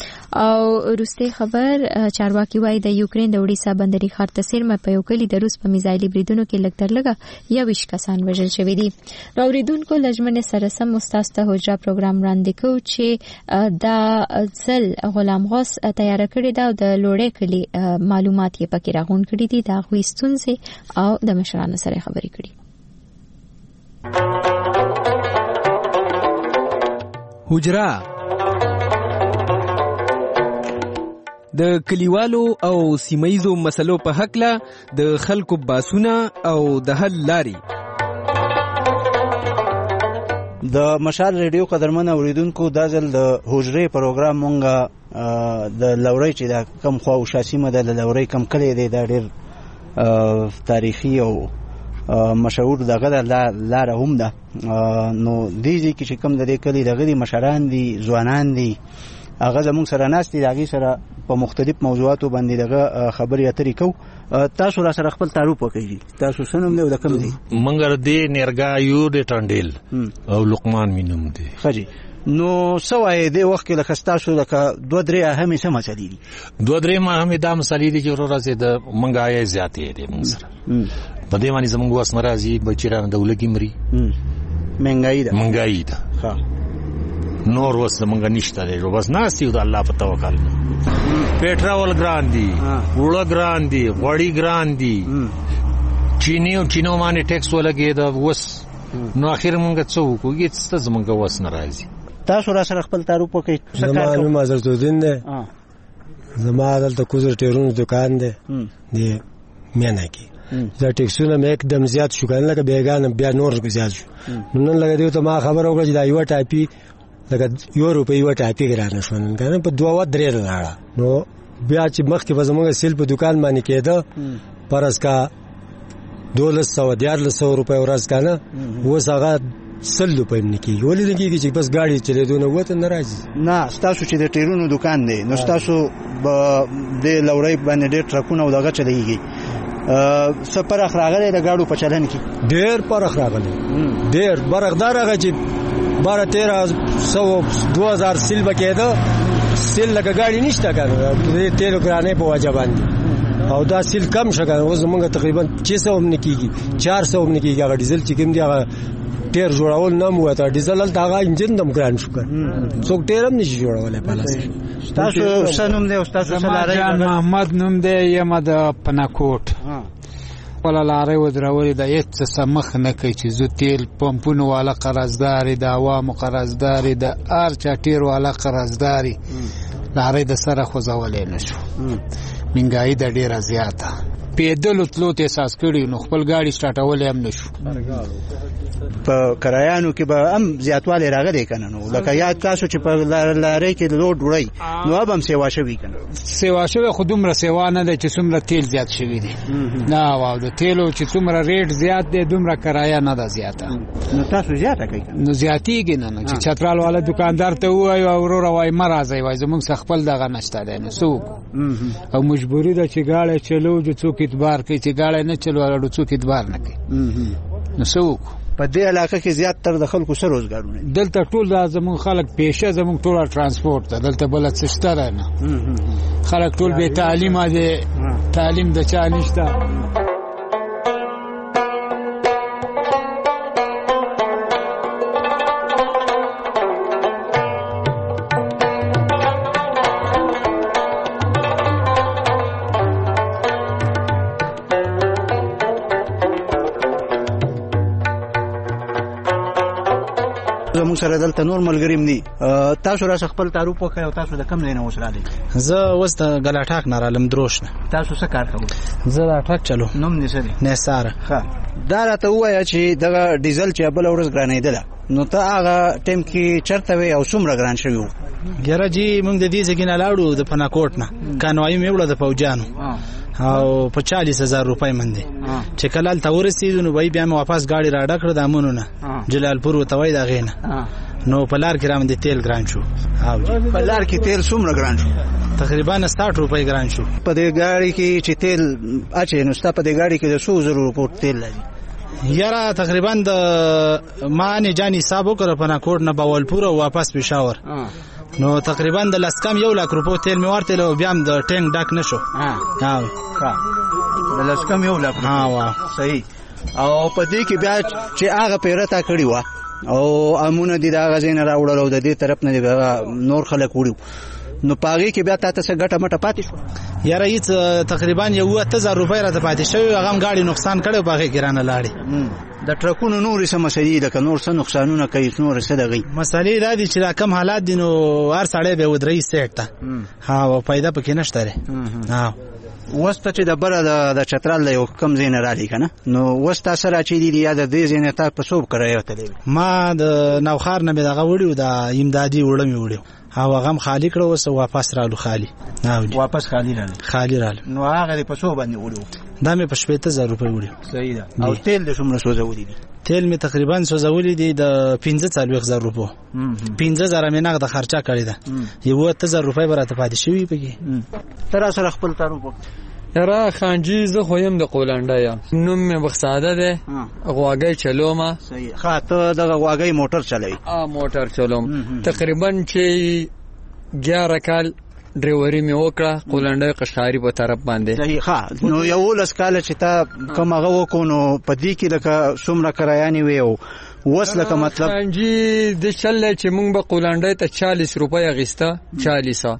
او روسي خبر چارواکي وایي د یوکرين د وډیسا بندري ښار ته سیرمه په یو کلی د روس په میزایلي بریدونو کې لږ تر لږه یویش کسان وژل شوي دي. راوریدونکو لجمن سره سم استاد ته حجره پروګرام وړاندې کوي چې دا ځل غلام غوث تیار کړی دا د لوړې کلی معلومات یې پکې راغون کړی دي. دا غوي ستونزې او د مشرانو سره خبرې کړي. حجره د کلیوالو او سیمایزو مسلو په حق له د خلکو باسونه او د حل لاري. د مشال ریډیو قدرمن اوریدونکو دا ځل د حجره پروګرام مونږه د لوري چې د کم خو او شاسیمه د لوري کم کلی دی دا ډیر تاریخي او مشهور دغه لار هم ده. نو دیږي چې کم د دې کلی دغه دي مشران دي ځوانان دي هغه زموږ سره ناست دي دغه سره په مختلف موضوعاتو باندې دغه خبرې اترې کو. تاسو را سره خپل تعارف وکړئ. تاسو سنوم دی د کوم دی؟ منګر دی نرګا یو د ټانډیل او لقمان مينوم دی. خجی نو سوای دی وخت کې لکه تاسو لکه دوه درې اهمې سم مسلې دي. دوه درې اهمې د مسلې دي چې ورځ د منګای زیاتې دي موږ سره په دې باندې زموږ واس مرزي بچیران دولګي مري منګای ده منګای ده ها نور وس منګ نشته دی بس ناسیو د الله په توکل. پېټرول ګران دي وړه ګران دي غوړی ګران دي چینی او چینو باندې ټیکس ولګي دا وس نو اخر مونږ څه وکړو هیڅ څه زمونږ وس نه راځي. تاسو را سره خپل تعارف وکړئ. زما نوم عزتالدین دی. زما دلته کوزر ټیرونو دکان دی د میانه کې. دا ټیکسونه مې एकदम زیات شو کنه لکه بیګان بیا نور زیات شو. نن لګا دیو ته ما خبر وکړه چې دا یو ټاپی لکه یو روپۍ یو ټاپی ګرانه شو نن کنه په دوه و درې لاړه. نو بیا چې مخکې به زموږ سیل په دکان باندې کېده پرس کا دولس سو دیارلس سو روپۍ ورځ کنه اوس هغه سل روپۍ نه کېږي. ولې نه کېږي چې بس ګاډي چلېدونه وته نه راځي. نه ستاسو چې د ټیرونو دکان دی نو ستاسو به د لورۍ باندې ډېر ټرکونه او دغه چلېږي. څه فرق راغلی د ګاډو په چلن کې؟ ډېر فرق راغلی ډېر فرق دا راغی چې بارہ تیرہ سو دو هزار سیل به کېده. سیل لکه ګاډي نشته کنه د تیلو ګرانۍ په وجه باندې او دا سیل کم شو کنه. اوس زمونږ تقریبا چھ سو هم نه کېږي چار سو هم نه کېږي. هغه ډیزل چې کوم دی هغه ټیر جوړول نه مو ته ډیزل هلته هغه انجن دم ګران شو کنه څوک ټیر هم نشي جوړولی. پلاس تاسو څه نوم دی استاد؟ جان محمد نوم دی یم د پناکوټ. ولا لارې ودرولې د هیڅ څه مخ نه کوي چې زه تیل پمپونو والا قرضداري د عوامو قرضداري د هر چا ټیر والا قرضداري لارې د سره خوځولی نه شو. مهنګایي د ډېره زیاته پیدلو تلو ته احساس کړي نو خپل ګاډي سټارټولی هم نه شو. په کرایانو کې به هم زیاتوالی راغلی که نه نو لکه یاد تاسو چې په لارۍ کې لوډ وړئ نو اب هم سیوا شوي که نه؟ سیوا شوی خو دومره سیوا نه دی چې څومره تیل زیات شوي دی. نه واو د تیلو چې څومره ریټ زیات دی دومره کرایه نه ده زیاته. نو تاسو زیاته کوئ نو زیاتېږي نه نو چې چترال والا دکاندار ته ووایو وروره وایي مه راځئ وایي زموږ څه خپل دغه نشته دی نو څه وکړو. او مجبوري ده چې ګاډی چلو جو څوک اعتبار کوي چې ګاډی نه چلو اړو څوک اعتبار نه کوي نو څه وکړو. په دې علاقه کې زیات تر د خلکو څه روزګارونه دي؟ دلته ټول دا زموږ خلک پیشه زموږ ټوله ترانسپورټ ده. دلته بله څه شته نه. خلک ټول بې تعلیمه دي. تعلیم د چا نشته. زموږ سره دلته نور ملګري هم دي. تاسو راڅخه خپل تعارف وکړئ او تاسو د کوم ځای نه اوس راغلئ؟ زه اوس د ګلاټاک نه رالم دروش نه. تاسو څه کار کوئ؟ زه د اټک چلو. نوم دې څه دی؟ نثار. ښه دا راته ووایه چې دغه ډیزل چې بله ورځ ګرانېدله نو ته هغه ټایم کې چېرته وې او څومره ګران شوي وو؟ یاره جي موږ د دې ځای نه لاړو د پناکوټ نه کانوایي مې وړه د پوجانو او په چالیس هزار روپۍ باندې چې کله هلته ورسېدو نو بهی بیا مې واپس ګاډي راډه کړه د امونو نه جلالپور ورته وایي د هغې نه نو په لار کې رامندې تیل ګران شو. په لار کې تیل څومره ګران شو؟ تقریبا ساठ روپۍ ګران شو. په دې ګاډي کې چې تیل اچې نو ستا په دې ګاډي کې د څو زرو روپو تیل لري؟ یاره تقریبا د ما نه جان حساب وکړه پناکوټ نه باولپور او واپس پېښور نو تقریبا د لس کم یو لاک روپو تیل مې ورتېل او بیا هم د ټینک ډک نه شو. د لس کم یو لاک روپو صحیح. او په دې کې بیا چې هغه پیره تا کړې وه او امونه دې د هغه ځای نه راوړل او د دې طرف نه دې نور خلک وړي نو په هغې کې بیا تا ته څه ګټه مټه پاتې شوه؟ یاره هېڅ تقریبا یو اته زره روپۍ راته پاتې شوي هغه هم ګاډي نقصان کړی په هغې کې رانه لاړې. د ټرکونو نورې څه مسلې لکه نور څه نقصانونه کوي نورې څه دغې مسلې دا دي چې دا کم حالات دي نو هر سړی به ودرېږي سیټ ته او پیدا پکې نشته دی. اوس ته چې د بره د چترال د یو کم ځای نه رالې که نه نو اوس تا څه راچېدي دي یا د دې ځای نه تا په څو کرایه وتلی؟ ما د نوښار نه مې دغه وړي د امدادي اوړه مې وړي او هغه هم خالي کړه اوس واپس رالو خالي. واپس خالي رالو؟ خالي رالو. نو هغه دې په څو باندې وړي؟ دا مې په شپېته زره روپۍ وړي. صحیح ده. او تیل دې څومره سوځولي دي؟ تیل مې تقریبا سوځولي دي د پنځه څلوېښت زره روپو. پنځه زره مې نغده خرچه کړې ده. یو اته زره روپۍ به راته پاتې شوي پکې. ته را سره خپل تعارف وکړه. یاره خانجي زه خو یم د قولنډه یم. نوم مې بخساده دی. غواګۍ چلومه. صحیح. ښه ته دغه غواګۍ موټر چلوي؟ موټر چلوم. تقریبا چې ګیاره کال ډریوري مې وکړه قولنډۍ قشقاري په طرف باندې. صحیح. ښه نو یولس کاله چې تا کوم هغه وکړو نو په دې کې لکه څومره کرایانې وې او اوس لکه مطلب خانجي د چل چې موږ به قولنډۍ ته چالیس روپۍ اخیسته چالیسه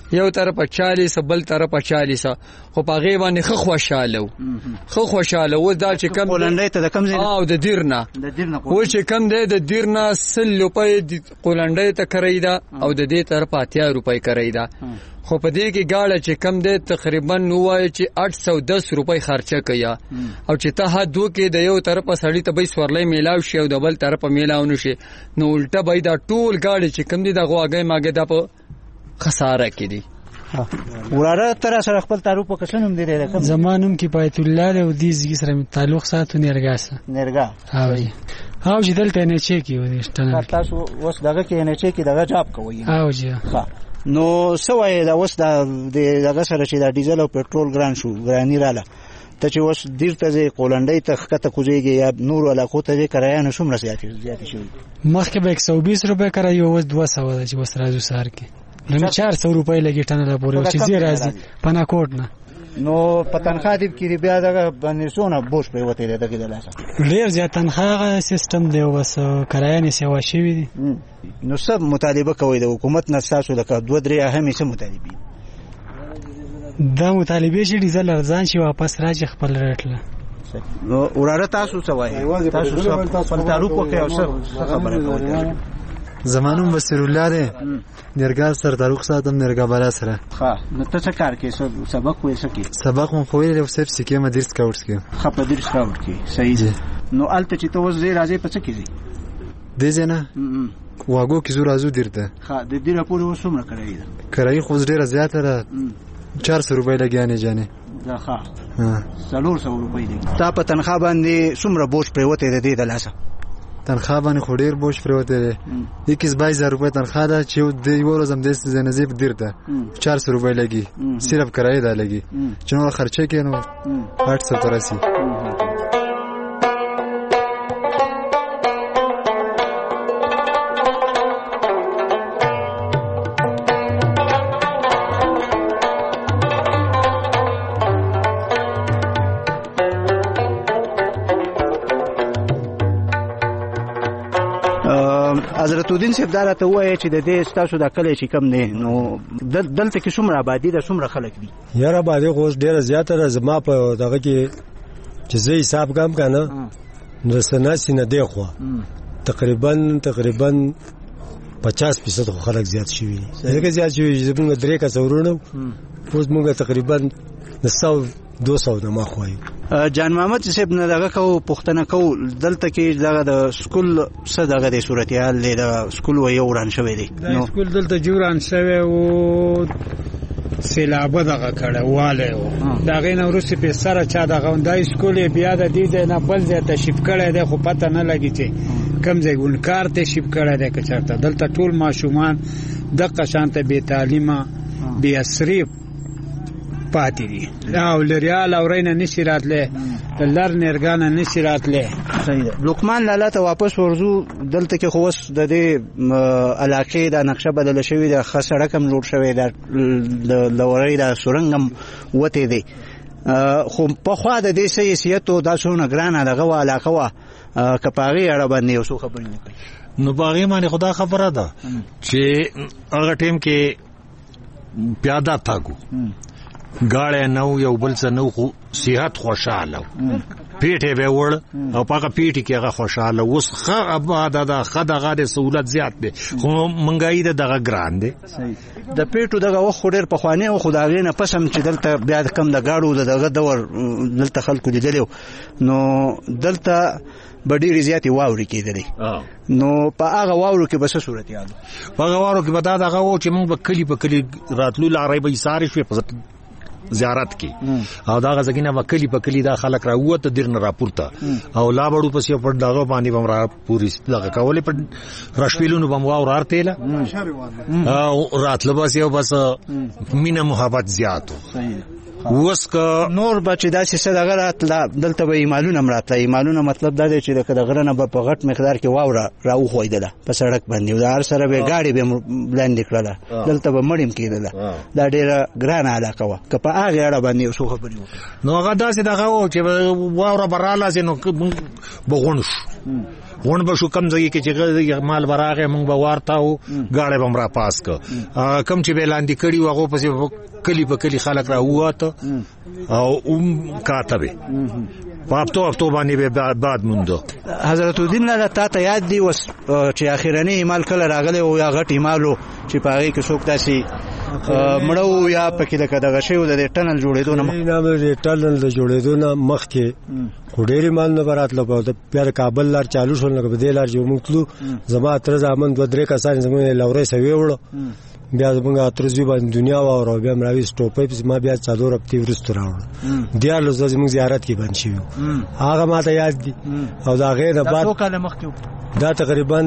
یو طرف چالیس بل طرف چالیس خو په هغې باندې ښه خوشحاله و ښه خوشحاله و. دا چې کم قولنډۍ ته د کم ځای او د دیر نه و چې کم دی د دیر نه سل روپۍ قولنډۍ ته کرۍ ده او د دې طرف اتیا روپۍ کرۍ ده. خو په دې کې گاړه چې کم دی تقریبا ووایي چې اټ سو دس روپۍ خرچه کوي او چې ته حد وکړې د یو طرفه سړي ته به سورلی میلاو شي او د بل طرفه میلاو نه شي نو الټه به دا ټول گاړې چې کم دي د غواګۍ ماګۍ دا په خساره کې دي. وراره تر سره خپل تعلق په کسن هم دی رقم زما نوم کفایت الله دی او دې ځای سره تعلق ساتو نرګا سره نرګا ها وي او چې دلته نه چي کی ونی شتنه تاسو اوس دغه کې نه چي کی دغه جاب کوي او جی ها نو سوای دا اوس دا دغه سره چې دا ډیزل او پټرول ګران شو ګرانی رااله ته چې اوس دیر ته قولنډۍ ته خته کوزيږي یا نور علاقو ته کرایه نه شوم رسیاتي زیاتې شوی مخکې به یک سو بیس روپۍ کرایه اوس دوه سو ده چې اوس راځو سار کې نو چار سو روپۍ لګی ټنه لا پورې چې زی راځي پناکوټ نه نو په تنخواه دې کې بیا دغه باندې څونه بوج پرې وته دغه د لاسه ډیر زیات تنخواه سیستم دی او کرایه نه سیوا شوی دي. نو سب مطالبه کوي د حکومت نه تاسو لکه دوه درې اهمې څه مطالبه دا مطالبه چې ډیزل ارزان شي واپس راځي خپل ریټ له. نو وراره تاسو څه وایي تاسو خپل تعلق وکړئ او څه خبره کوي. زمانوم بصیر الله دی نرګا سره تعلق ساتم نرګا بالا سره. ها نو ته څه کار کوې سبق وې څه کوې؟ سبق مو خو ویل صرف سکه مدیر سکاوټس کې ښه په دیر سکاوټ کې صحیح دی. نو الته چې ته اوس ځې راځې په څه کې ځې دې ځای نه واګو کې زو راځو دیر ته ښه د دې راپورې اوس څومره کرایي ده؟ کرایي خو ډېره زیاته ده چار سو روپۍ لګیانې جانې دا ښه څلور سوه روپۍ لګي. تا په تنخواه باندې څومره بوج پرېوتی د دې د لاسه؟ تنخواه باندې خو ډېر بوج پرېوتی دی یکیس بایس زره روپۍ تنخواه ده چې د یوه ورځ هم داسې ځای نه ځې دیر ته چار سو روپۍ لګي صرف کرایه دا لګي چې نور خرچه کړې نو اټ سو ته رسي. حضرت الدین صاحب دا راته وایي چې د دې ستاسو د کلی چې کم دی نو دلته کې څومره آبادي ده څومره خلک دي؟ یاره آبادي خو اوس ډېره زیاته ده زما په دغه کې چې زه حساب کوم که نه نو سناسي نه دی خوا تقریبا تقریبا پچاس فیصد خو خلک زیات شوي دي ځکه زیات شوي چې زمونږ درې کسه ورونه اوس مونږ تقریبا د سو دو سو نه ما خو جان محمد صاحب نه دغه کو پښتنه کو دلته کې دغه د سکول څه دغه د صورتحال دی د سکول و یو وران شوی دی نو سکول دلته جوړان شوی او سیلابه دغه کړه واله و دغه نه ورسې په سره چا دغه دای سکول بیا د دې نه بل ځای ته شیف کړی دی خو پته نه لګی چې کم ځای ګونکار ته شیف کړی دی که چېرته دلته ټول ماشومان دغه شانته بې تعلیمه بې عصري پاتې دي او لریال او رینه نشي راتلی د لر نرګانه نشي راتلی. صحیح ده. لقمان لالا ته واپس ورځو دلته کې خو اوس د دې علاقې د نقشه بدله شوې ده ښه سړک هم جوړ شوی ده د لورۍ د سرنګ هم وتی دی خو پخوا د دې څه حیثیت و دا څونه ګرانه دغه وه علاقه وه که په هغې اړه باندې یو څو خبرې وکړي. نو په هغې باندې خو دا خبره ده چې هغه ټیم کې پیاده تاګو گاڑی نو یو بل څه نو خو صحت خوشاله پیټه به وړ او پاګه پیټي کې هغه خوشاله اوس ښه آباد ده ښه دغه د سہولت زیات دی خو منګای ده دغه ګران دی. د پیټو دغه وخت ډېر پخوانی او خدای نه پسم چې دلته بیا کم د گاړو دغه دور دلته خلکو لیدلو نو دلته بډېرې زیاتې واورې کېدلې نو په هغه واورو کې به څه صورت یاد په هغه واورو کې به دا دغه و چې موږ به کلي په کلي راتلو لارۍ به یې سارې شوې په زیارت کې او دا غزګینه وکلی په کلی دا خلک راوته دیر نه راپورته او لا بړو پسې په دغه باندې بم را پوری دغه کولې په راشپیلونو بم واو رارتهله او راتله بس یو بس مینه محبت زیاتو. اوس که نور بچ داسې څه دغه راتله دلته به ایمالونه مراتله ایمالونه مطلب دا دی چې د غره نه په غټ مقدار کې واوره راوخویدله په سړک باندې او د هر سره به ګاډي به لاندې کړله دلته به مړیم کېدله دا ډېره ګرانه علاقه وه که په هغې اړه باندې یو څو خبرې وکړو. نو هغه داسې دغه و چې واوره به رالاځي نو به غونډ شو ون به شو کم ځای کې چې مال براغه مونږ به وارتاو غاړه بم را پاس ک کم چې بلاندې کړي وغه پسې کلی په کلی خلک را وواته او ام کاتبه پاپتو افتو باندې به بعد موندو. حضرت الدین لاله تا ته یاد دی وس چې اخیرنی ایمال کله راغلی او یا غټ ایمالو چې پاره کې څوک تاسي مړو یا پکې لکه دغه شی د ټنل جوړېدو نه نه د ټنل د جوړېدو نه مخکې خډيري مان نه براتله په پیار کابل لار چالو شول نه بده لار جو مونږ زما تر ځامن دوه درې کسان زموږ لوري سوي وړو بیا زمونږ تر ځي باندې دنیا واورو بیا مراوي سټوپې په ما بیا څادور اپتی ورستو راوړ دیار لږ زموږ زیارت کې باندې شو هغه ماته یاد دي او دا غیر نه بعد دا تقریبا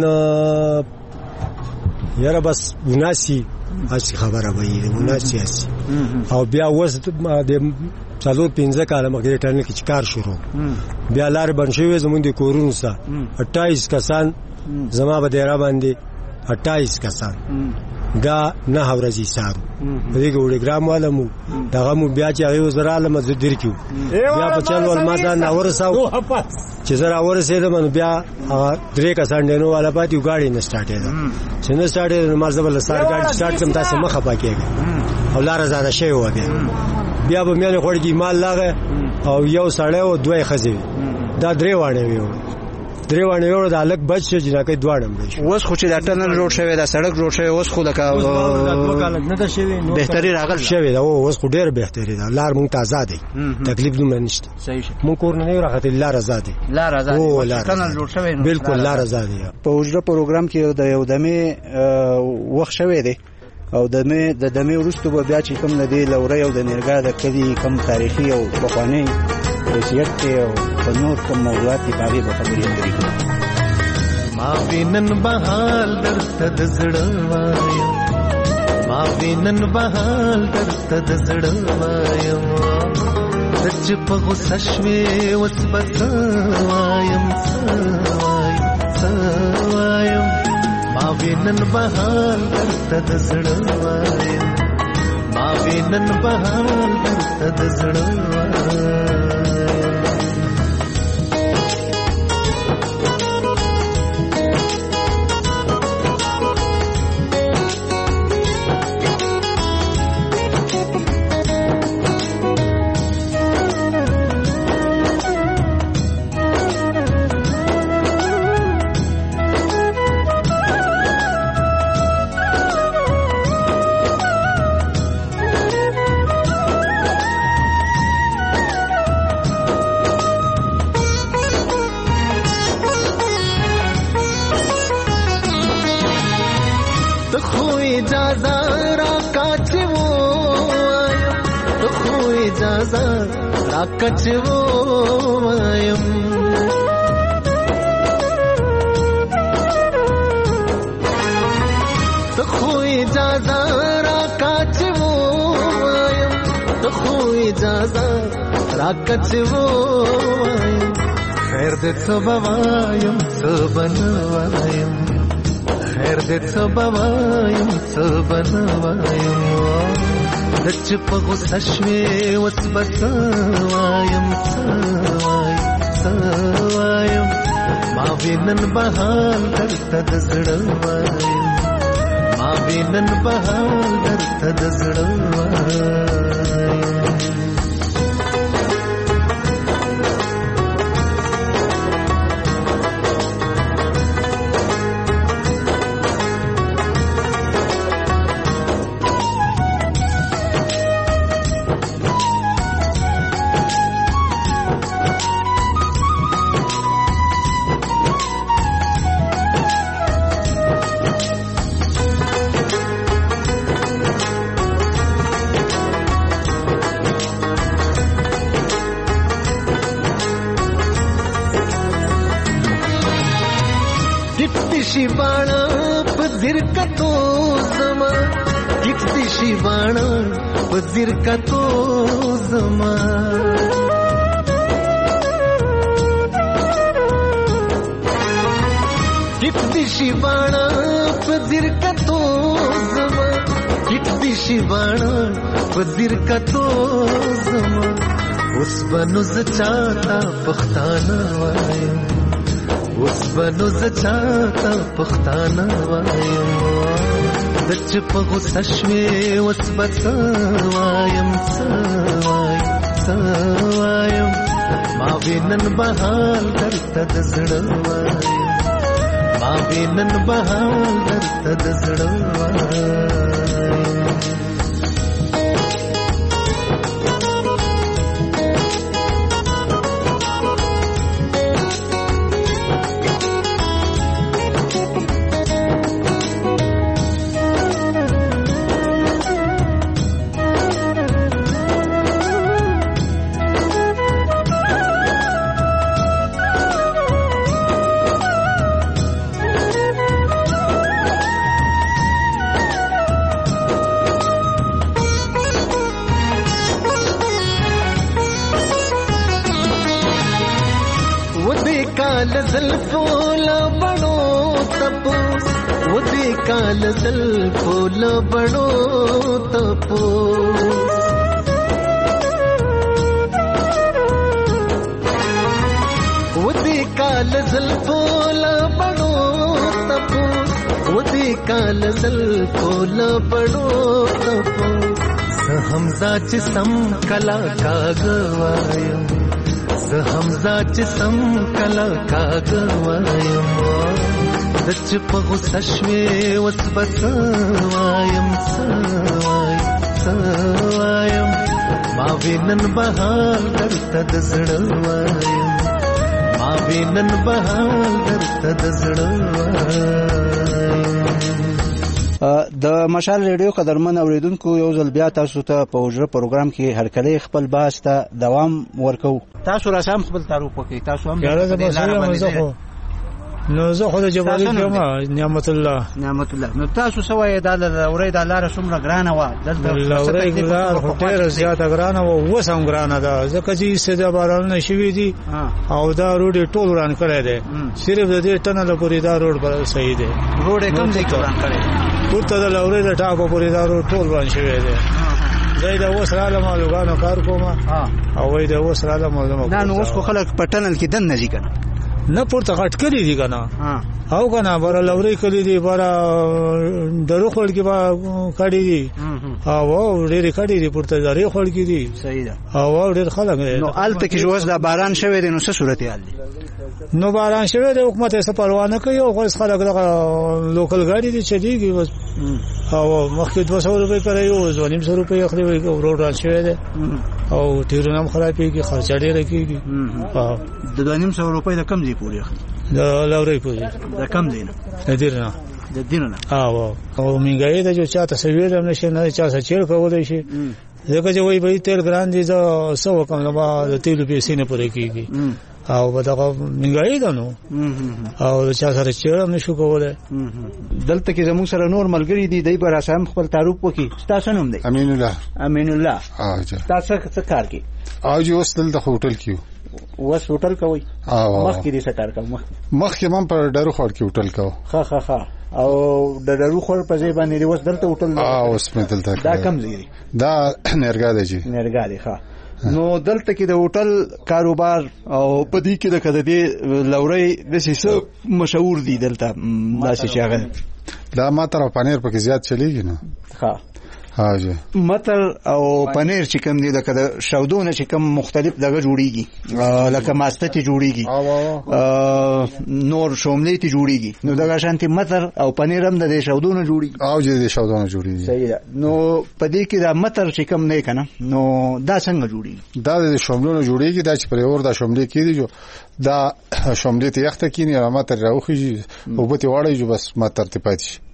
یاره بس وناسي اسی خبره وایي وناسي اسی او بیا وس د څلور پنځه کاله مخکې ټرنل کې کار شروع بیا لار باندې شوې زمونږ د کورونو سره اٹھائیس کسان زما به ډیرا باندې اٹھائیس کسان دا نه ورځي سارو دغه وړي ګرام والمو دغه مو بیا چې هغه وزراله مزدور کیو بیا په چل ول ما دا نور ساو چې زرا ورسېدم بیا درې کسان دینو والا پاتې غاډي نه سٹارټ ده چې نه سٹارټ ده ما زبل سار غاډي سٹارټ کوم تاسو مخه پاکيږي او لار زاده شی و بیا بیا به مې خورګي مال لاغه او یو سړی او دوه خزي دا درې وانه ویو درې وانه یو د الګ بچ چې جنکه دواړم بشي اوس خو چې د ټنل روډ شوی دا سړک روډ شوی اوس خو لکه نه ده شوی نو بهتري راغل شوی دا اوس خو ډیر بهتري ده لار مونږ ته آزاد دي تکلیف دومره نشته صحیح مونږ کور نه راغته لار آزاد دي لار آزاد دي ټنل روډ شوی نو بالکل لار آزاد دي په وجره پروګرام کې د یو دمه وخت شوی دی او د مې د دمه ورستو به بیا چې کوم ندی لوري او د نرګا د کدي کم تاریخي او بخوانی حیثیت او په نور کوم موضوعات په اړه به خبرې کوي. ما وینن بهال درته د زړه وایم ما وینن بهال درته د زړه وایم چې په غوسه شوې اوس به څه وایم څه وایم ما وینن بهال درته د زړه وایم ما وینن بهال درته د زړه وایم کچو وایم ته خو اجازه را کچو وایم ته خو اجازه را کچو وایم خیر دې څه بوایم څه بنوایم خیر دې څه بوایم څه بنوایم دچ په غوسه شوې اوس به څه وایم څه وایم ما وینن بهال درته د زړه وایم ما وینن بهال درته د زړه وایم शिवाणा पदिर का तो जमा कितनी शिवाणा पदिर का तो जमा कितनी शिवाणा पदिर का तो जमा कितनी शिवाणा पदिर का तो जमा उस बनुज चाहता पख्ताना वायम اوس بنو زچاته پښتانه وایم د چې په غوسه شوې اوس به څه وایم څه وایم څه وایم ما وینن بهال درته د زړه وایم ما وینن بهال درته د زړه وایم زلفو لبڑو تپوس ودی کال زلفو لبڑو تپوس ودی کال زلفو لبڑو تپوس ودی کال زلفو لبڑو تپوس حمزہ چسم کلا کا گوایم حمزہ چسم کلا کاغ وایم د چې په غوسه شوې اوس به څه وایم څه وایم څه وایم ما وینن بهال درته د زړه وایم ما وینن بهال درته د زړه وایم. د مشال ریډیو قدرمن اوریدونکو یو ځل بیا تاسو ته په وجره پروګرام کې هر کله خپل باس ته دوام ورکو. تاسو را سم خپل تعارف وکړئ. تاسو هم نو زه خو د جبالي جمع نعمت الله نعمت الله. نو تاسو سوای د لوري د لار څومره ګرانه و دلته لوري لار خو ډیره زیاته ګرانه و وسم ګرانه ده ځکه چې سده بارانونه شوي دي او دا روډ ټول وران کړی دی صرف د دې ټنل پورې دا روډ پر صحیح دی. روډ کم ځای کې وران کړی ورته د لوري د ټاکو پورې دا روډ ټول وران شوی دی. زه د اوس را لمه لوګانو کار کوم او وای د اوس را لمه نه نو اوس خو خلک په ټنل کې دن نه ځي کنه نه پورته غټ کړی دي کنه او کنه بار لوري کړی دي بار درو خړ کې با کړی دي او ډېر کړی دي پورته درې خړ کې دي صحیح ده او ډېر خلک نو الته کې جوړ دا باران شوی دی نو څه صورت حال دی؟ نو باران شوی دی حکومت یې څه پروا نه کوي او خلک دغه لوکل ګاډي دي چلیږي بس او مخکې دوه سوه روپۍ کوي او دوه نیم سوه روپۍ اخلي روډ ران شوی دی او ټیرونه هم خرابېږي خرچه ډېره کېږي. د دوه نیم سوه روپۍ د کم ځای پورې اخلي؟ د لورۍ پورې. د کم ځای نه؟ د دیر نه. د دیر نه او او مهنګایي ده چې چا ته سویر هم نشي نه چا څه چیر کولی شي ځکه چې وایي به تیل ګران دي زه څه وکړم نو به د تیلو پیسې نه پوره کېږي او به دغه مهنګایي ده نو او چا سره چیر هم نشو کولی. دلته کې زموږ سره نور ملګري دي دی به راسه هم خپل تعارف وکړي. ستاسو نوم دی؟ امین الله. امین الله. تاسو څه کار کوئ؟ او جو اوس دلته هوټل کې وس هوټل کوي مخکې دې څه کار کوم؟ مخکې من په ډارو خور کې هوټل کوم. ها ها ها او د ډارو خور په ځای باندې اوس دلته هوټل اه اوس مې دلته دا کم ځای دا نرګا دی چې نرګا دی. ها نو دلته کې د هوټل کاروبار او په دې کې د کده دې لوري د سیسه مشهور دي دلته داسې چې هغه دا ماتر او پنیر پکې زیات چلیږي نو. ها هاجه متر او پنیر چې کوم دي د کده شودونه چې کوم مختلف دغه جوړیږي لکه ماسته ته جوړیږي نور شوملې ته جوړیږي نو دغه شانتي متر او پنیر هم د شودونه جوړیږي او چې د شودونه جوړیږي. صحیح ده. نو پدې کې دا متر چې کوم نه کنه نو دا څنګه جوړیږي؟ دا د شوملونو جوړیږي دا چې پر اور دا شوملې کېږي جو دا شوملې ته یخته کینی او متر راوخیږي او به ته واړی جو بس متر ته پاتې شي.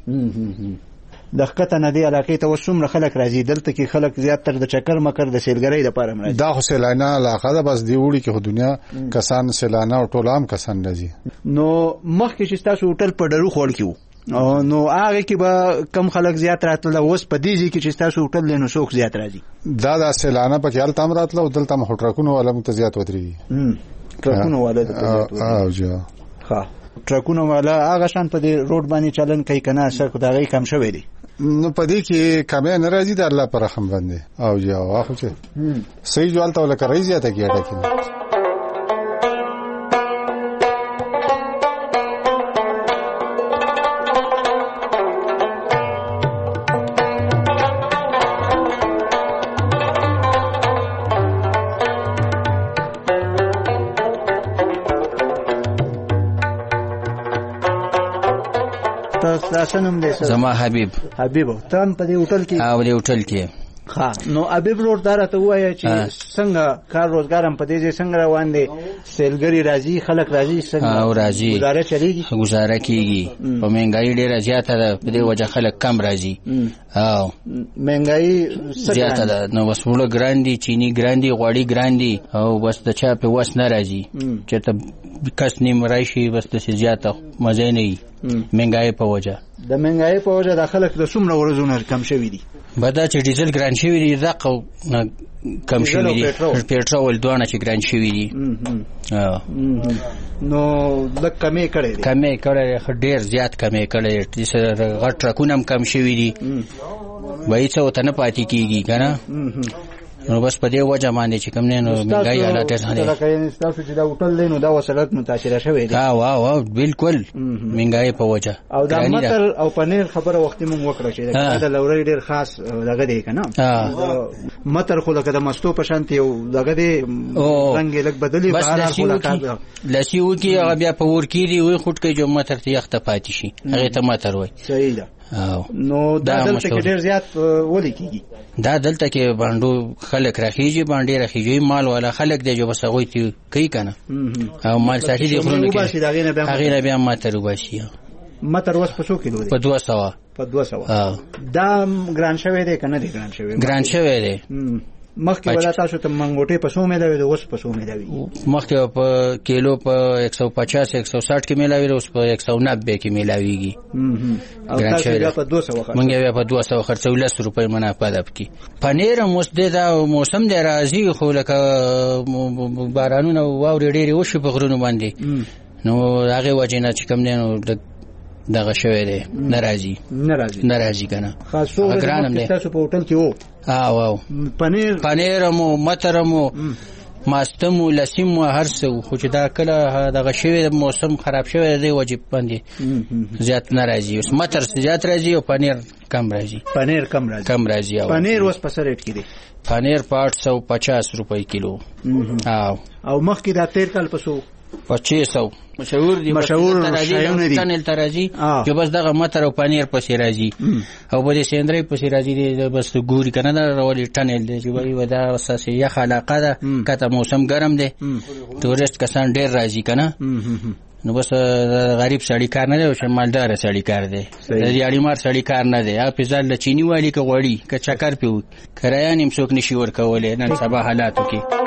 د خطه نه دی علاقې ته وسوم خلک راځي دلته کې خلک زیات تر د چکر مکر د سیلګرۍ لپاره راځي. دا خو سیلانه علاقه ده بس دی وړي کې خو دنیا کسان سیلانه او ټول عام کسان راځي. نو مخکې چې تاسو هوټل په ډرو خور کې نو هغه کې به کم خلک زیات راتل اوس په دې ځای کې چې تاسو هوټل لنو څوک زیات راځي؟ دا د سیلانه په کې تام راتل او دلته مخ ټرکونو ولا متزيات ودرېږي. ټرکونو ولا او جو ها ټرکونو ولا هغه شان په دې روډ باندې چلن کوي کنه څه دا غي کم شوی دی. نو پدې کې کمه ناراضي د الله پر رحم باندې او جو واخو چې صحیح جوړته ولا کوي زیاته کیږي. سنم دی زما حبیب حبیب ته په دې هوټل کې او دې هوټل کې ها نو حبیب روډ دار ته وایي چې څنګه کار روزګار هم په دې څنګه روان دي سیلګری راځي خلک راځي څنګه او راځي گزاره چلیږي گزاره کیږي په مهنګای ډیره زیاته ده په دې وجه خلک کم راځي او مهنګای زیاته ده نو بس وړه ګراندي چینی ګراندي غوړی ګراندي او بس د چا په وس نه راځي چې ته کس نیم راشي بس د زیاته مزه نه وي مهنګای په وجه د مهنګای په وجه د خلک د څومره ورځونه کم شوي دي بدا چې ډیزل ګران شوی دی دغه کم شوی دی پېټرول دوانه چې ګران شوی دی نو د کمې کړي دي کمې کړي ډېر زیات کمې کړي چې غټ ټرکونه هم کم شوی دي وای څه وته نه پاتې کیږي کنه نو بس په دې وجه باندې چې کوم نه نو مهنګای حالات نه لکه تاسو چې دا هوټل لینو دا وسلات متاثر شوی دی ها واه واه بالکل مهنګای په وجه او دا متر او پنیر خبره وخت مونږ وکړه چې دا لوري ډیر خاص دغه دی کنه متر خو لکه د مستو په شانتي او دغه دی رنگ لک بدلی بهر خو لسی وکي هغه بیا په ور کې دی وي خټ کې جو متر ته یخته پاتې شي هغه ته متر وای صحیح ده نو دا دلته کې ډیر زیات ولي کیږي دا دلته کې باندې خلک راخیږي باندې راخیږي مال ولا خلک دی جو بس هغه تی کوي کنه او مال ساتي دي خلونه کې هغه نه بیا ماتر وباسي متر وس په څو کیلو دی په دوه سوه په دوه سوه دا ګران شوی دی کنه دی ګران شوی ګران شوی دی مخکې ولا تاسو ته منګوټي په څو مې دا اوس په څو مې دا مخکې په کیلو په یک سو پچاس یک سو ساठ کې ملاوي اوس په یک سو نبه کې ملاويږي او تاسو بیا په دوه سوه مونږ بیا په دوه سوه خرڅو لس روپۍ منافع ده پکې پنیر موس د دا موسم دی راځي خو لکه بارانونه واورې ډېرې وشي په غرونو باندې نو هغه وجه نه چې کوم دی نو دغه شوی دی ناراضي ناراضي ناراضي کنه خاصو ګرانم تاسو په هوټل کې وو ها واو پنیر پنیر مو مترمو ماستمو لسیمو هر څه خو چې دا کله دغه شوی موسم خراب شوی دی واجب باندې زیات ناراضي اوس متر زیات راځي او پنیر کم راځي پنیر کم راځي کم راځي پنیر اوس په سر ریټ کې دی پنیر په آठ سو پچاس روپۍ کیلو او او مخکې دا تیر کال پسو پچیس سو مشهور دي مشهور شایونه دي تنل ترازی چې بس دغه متر او پنیر پسې راځي او بده سندري پسې راځي دي بس ګوري کنه دا راولي تنل دي چې وای ودا اساسي یا علاقه ده کته موسم ګرم دی تورست کسان ډیر راځي کنه نو بس غریب سړی کار نه دی او شمالدار سړی کار دی د یاري مار سړی کار نه دی اپ ځل چینی والی ک غوړی ک چکر پیو کرایان هم څوک نشي ور کولای نن سبا حالاتو کې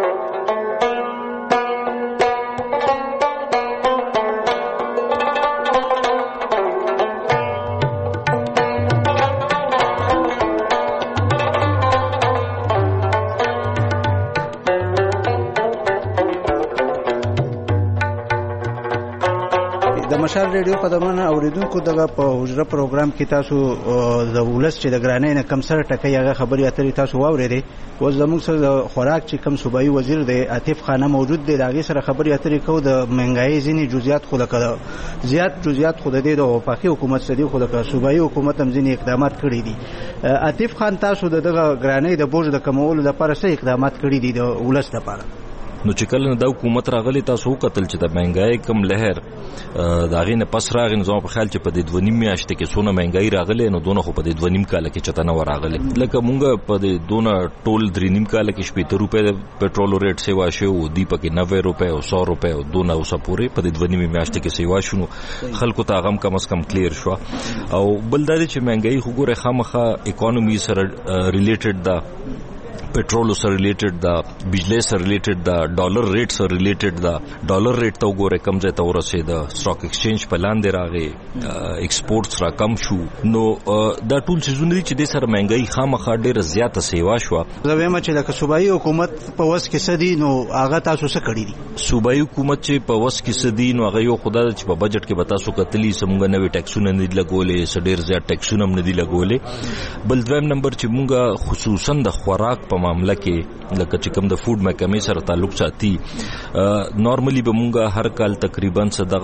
مشال ریډیو قدرمن اوریدونکو دغه په حجره پروګرام کې تاسو د ولس چې د ګرانۍ نه کم سره ټکي هغه خبري اترې تاسو واورېدې و زموږ سره د خوراک چې کم صوبایي وزیر دی عاطف خانه موجود دی دغه سره خبري اترې کو د مهنګای ځینی جزئیات خو لکه زیات جزئیات خو د دې د وفاقي حکومت سره خو د صوبایي حکومت هم ځینی اقدامات کړی دي عاطف خان تاسو دغه ګرانۍ د بوج د کمولو لپاره څه اقدامات کړی دي د ولس لپاره نو چې کله د حکومت راغلی تاسو قتل چې د مهنګای کم لهر دا غینه پس راغی نظام په خیال چې په دې دونیم میاشت کې سونه مهنګای راغلی نو دونه خو په دې دونیم کال کې چته نه راغلی لکه مونږ په دې دونه ټول درینیم کال کې شپږ روپے پټرول ریټ سیوا شو دی پکې نوي روپے او سو روپے او دونه اوسه پورې په دې دونیم میاشت کې سیوا شونو خلکو ته غم کم از کم کلیر شو او بل دا چې مهنګای خو ګوره خامخه اکانومي سره ریلیټډ دا پټرول سره ریلیټډ دا بجلی سره ریلیټډ دا ډالر ریټ سره ریلیټډ دا ډالر ریټ ته وګوره کم ځای ته ورسېد سټاک ایکسچینج په لاندې راغی ایکسپورټس را کم شو نو دا ټول چیزونه دي چې د سره مهنګای خامخا ډیره زیاته سیوا شو زه وایم چې لکه صوبایي حکومت په وس کې سدي نو هغه تاسو څه کړی دي صوبایي حکومت چې په وس کې سدي نو هغه یو خدای چې په بجټ کې به تاسو کتلی سمګه نوې ټیکسونه نه دي لګولې سډیر زیات ټیکسونه هم نه دي لګولې بل دویم نمبر چې مونږه خصوصا د خوراک په معاملہ کې لکه چې کوم د فود محکمې سره تعلق ساتي نارملی به مونږه هر کال تقریبا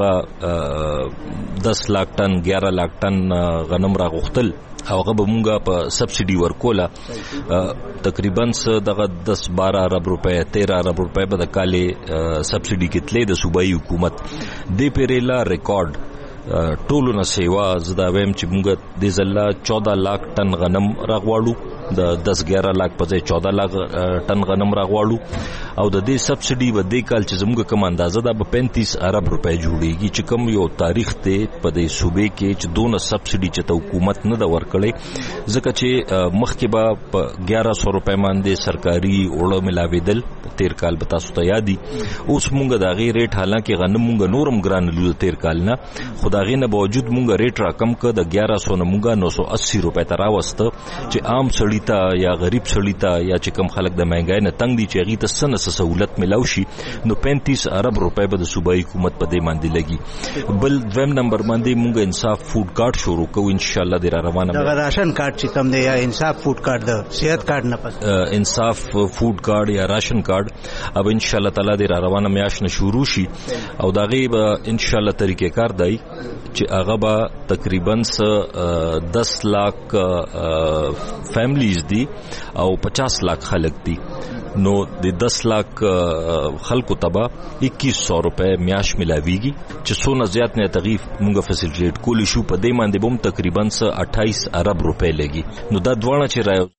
صدغه دس لاک ټن ګیاره لاک ټن غنم راغختل او هغه به مونږه په سبسيډي ورکوله تقریبا دغه دس بارہ ارب روپے تیرہ ارب روپے به د کالې سبسيډي کې تلې د صوبایي حکومت د پیریلا ریکارډ ټولو نه سیوا زدا ویم چې موږ د زلا چودہ لاک ټن غنم راغواړو د دس ګیاره لاک په ځای چودہ لاک ټن غنم راغواړو او د دې سبسډي به دې کال چې زموږ کوم اندازه ده به پینتیس ارب روپۍ جوړیږي چې کوم یو تاریخ ته په دې صوبې کې چې دونه سبسډي چې ته حکومت نه ده ورکړې ځکه چې مخکې به په ګیاره سو روپۍ باندې سرکاري اوړه ملاوېدل تیر کال به تاسو ته یادي اوس مونږ د هغې ریټ حالانکې غنم مونږ نورم ګران لیدو تیر کال نه خو د هغې نه باوجود مونږ ریټ راکم که د ګیاره سو نه مونږ نو سو اسی روپۍ ته راوسته چې عام سړي ته یا غریب سړي ته یا چې کوم خلک د مهنګۍ نه تنګ دي چې هغې ته څه نه څه سهولت میلاو شي نو پینتیس ارب روپۍ به د صوبایي حکومت په دې باندې لګي. بل دویم نمبر باندې مونږ انصاف فوډ کارت شروع کوو انشاءالله د را روانه دغه راشن کارت چې کوم دی یا انصاف فوډ کارت د صحت کارت نه پس انصاف فوډ کارت یا راشن کارت اب ان شاء الله تعالی د را روانه میاشت نه شروع شي او دا غي به ان شاء الله طریقې کار دی چې هغه به تقریبا دس لاک فیملیز دي او پچاس لاک خلک دي نو د دس لاک خلکو تبا اکیس سو روپے میاش ملاویږي چې څونه زیات نه تغیف مونږه فیسیلیټیټ کولی شو په دې باندې بم تقریبا اٹھائیس ارب روپے لګي نو دا دوانه چې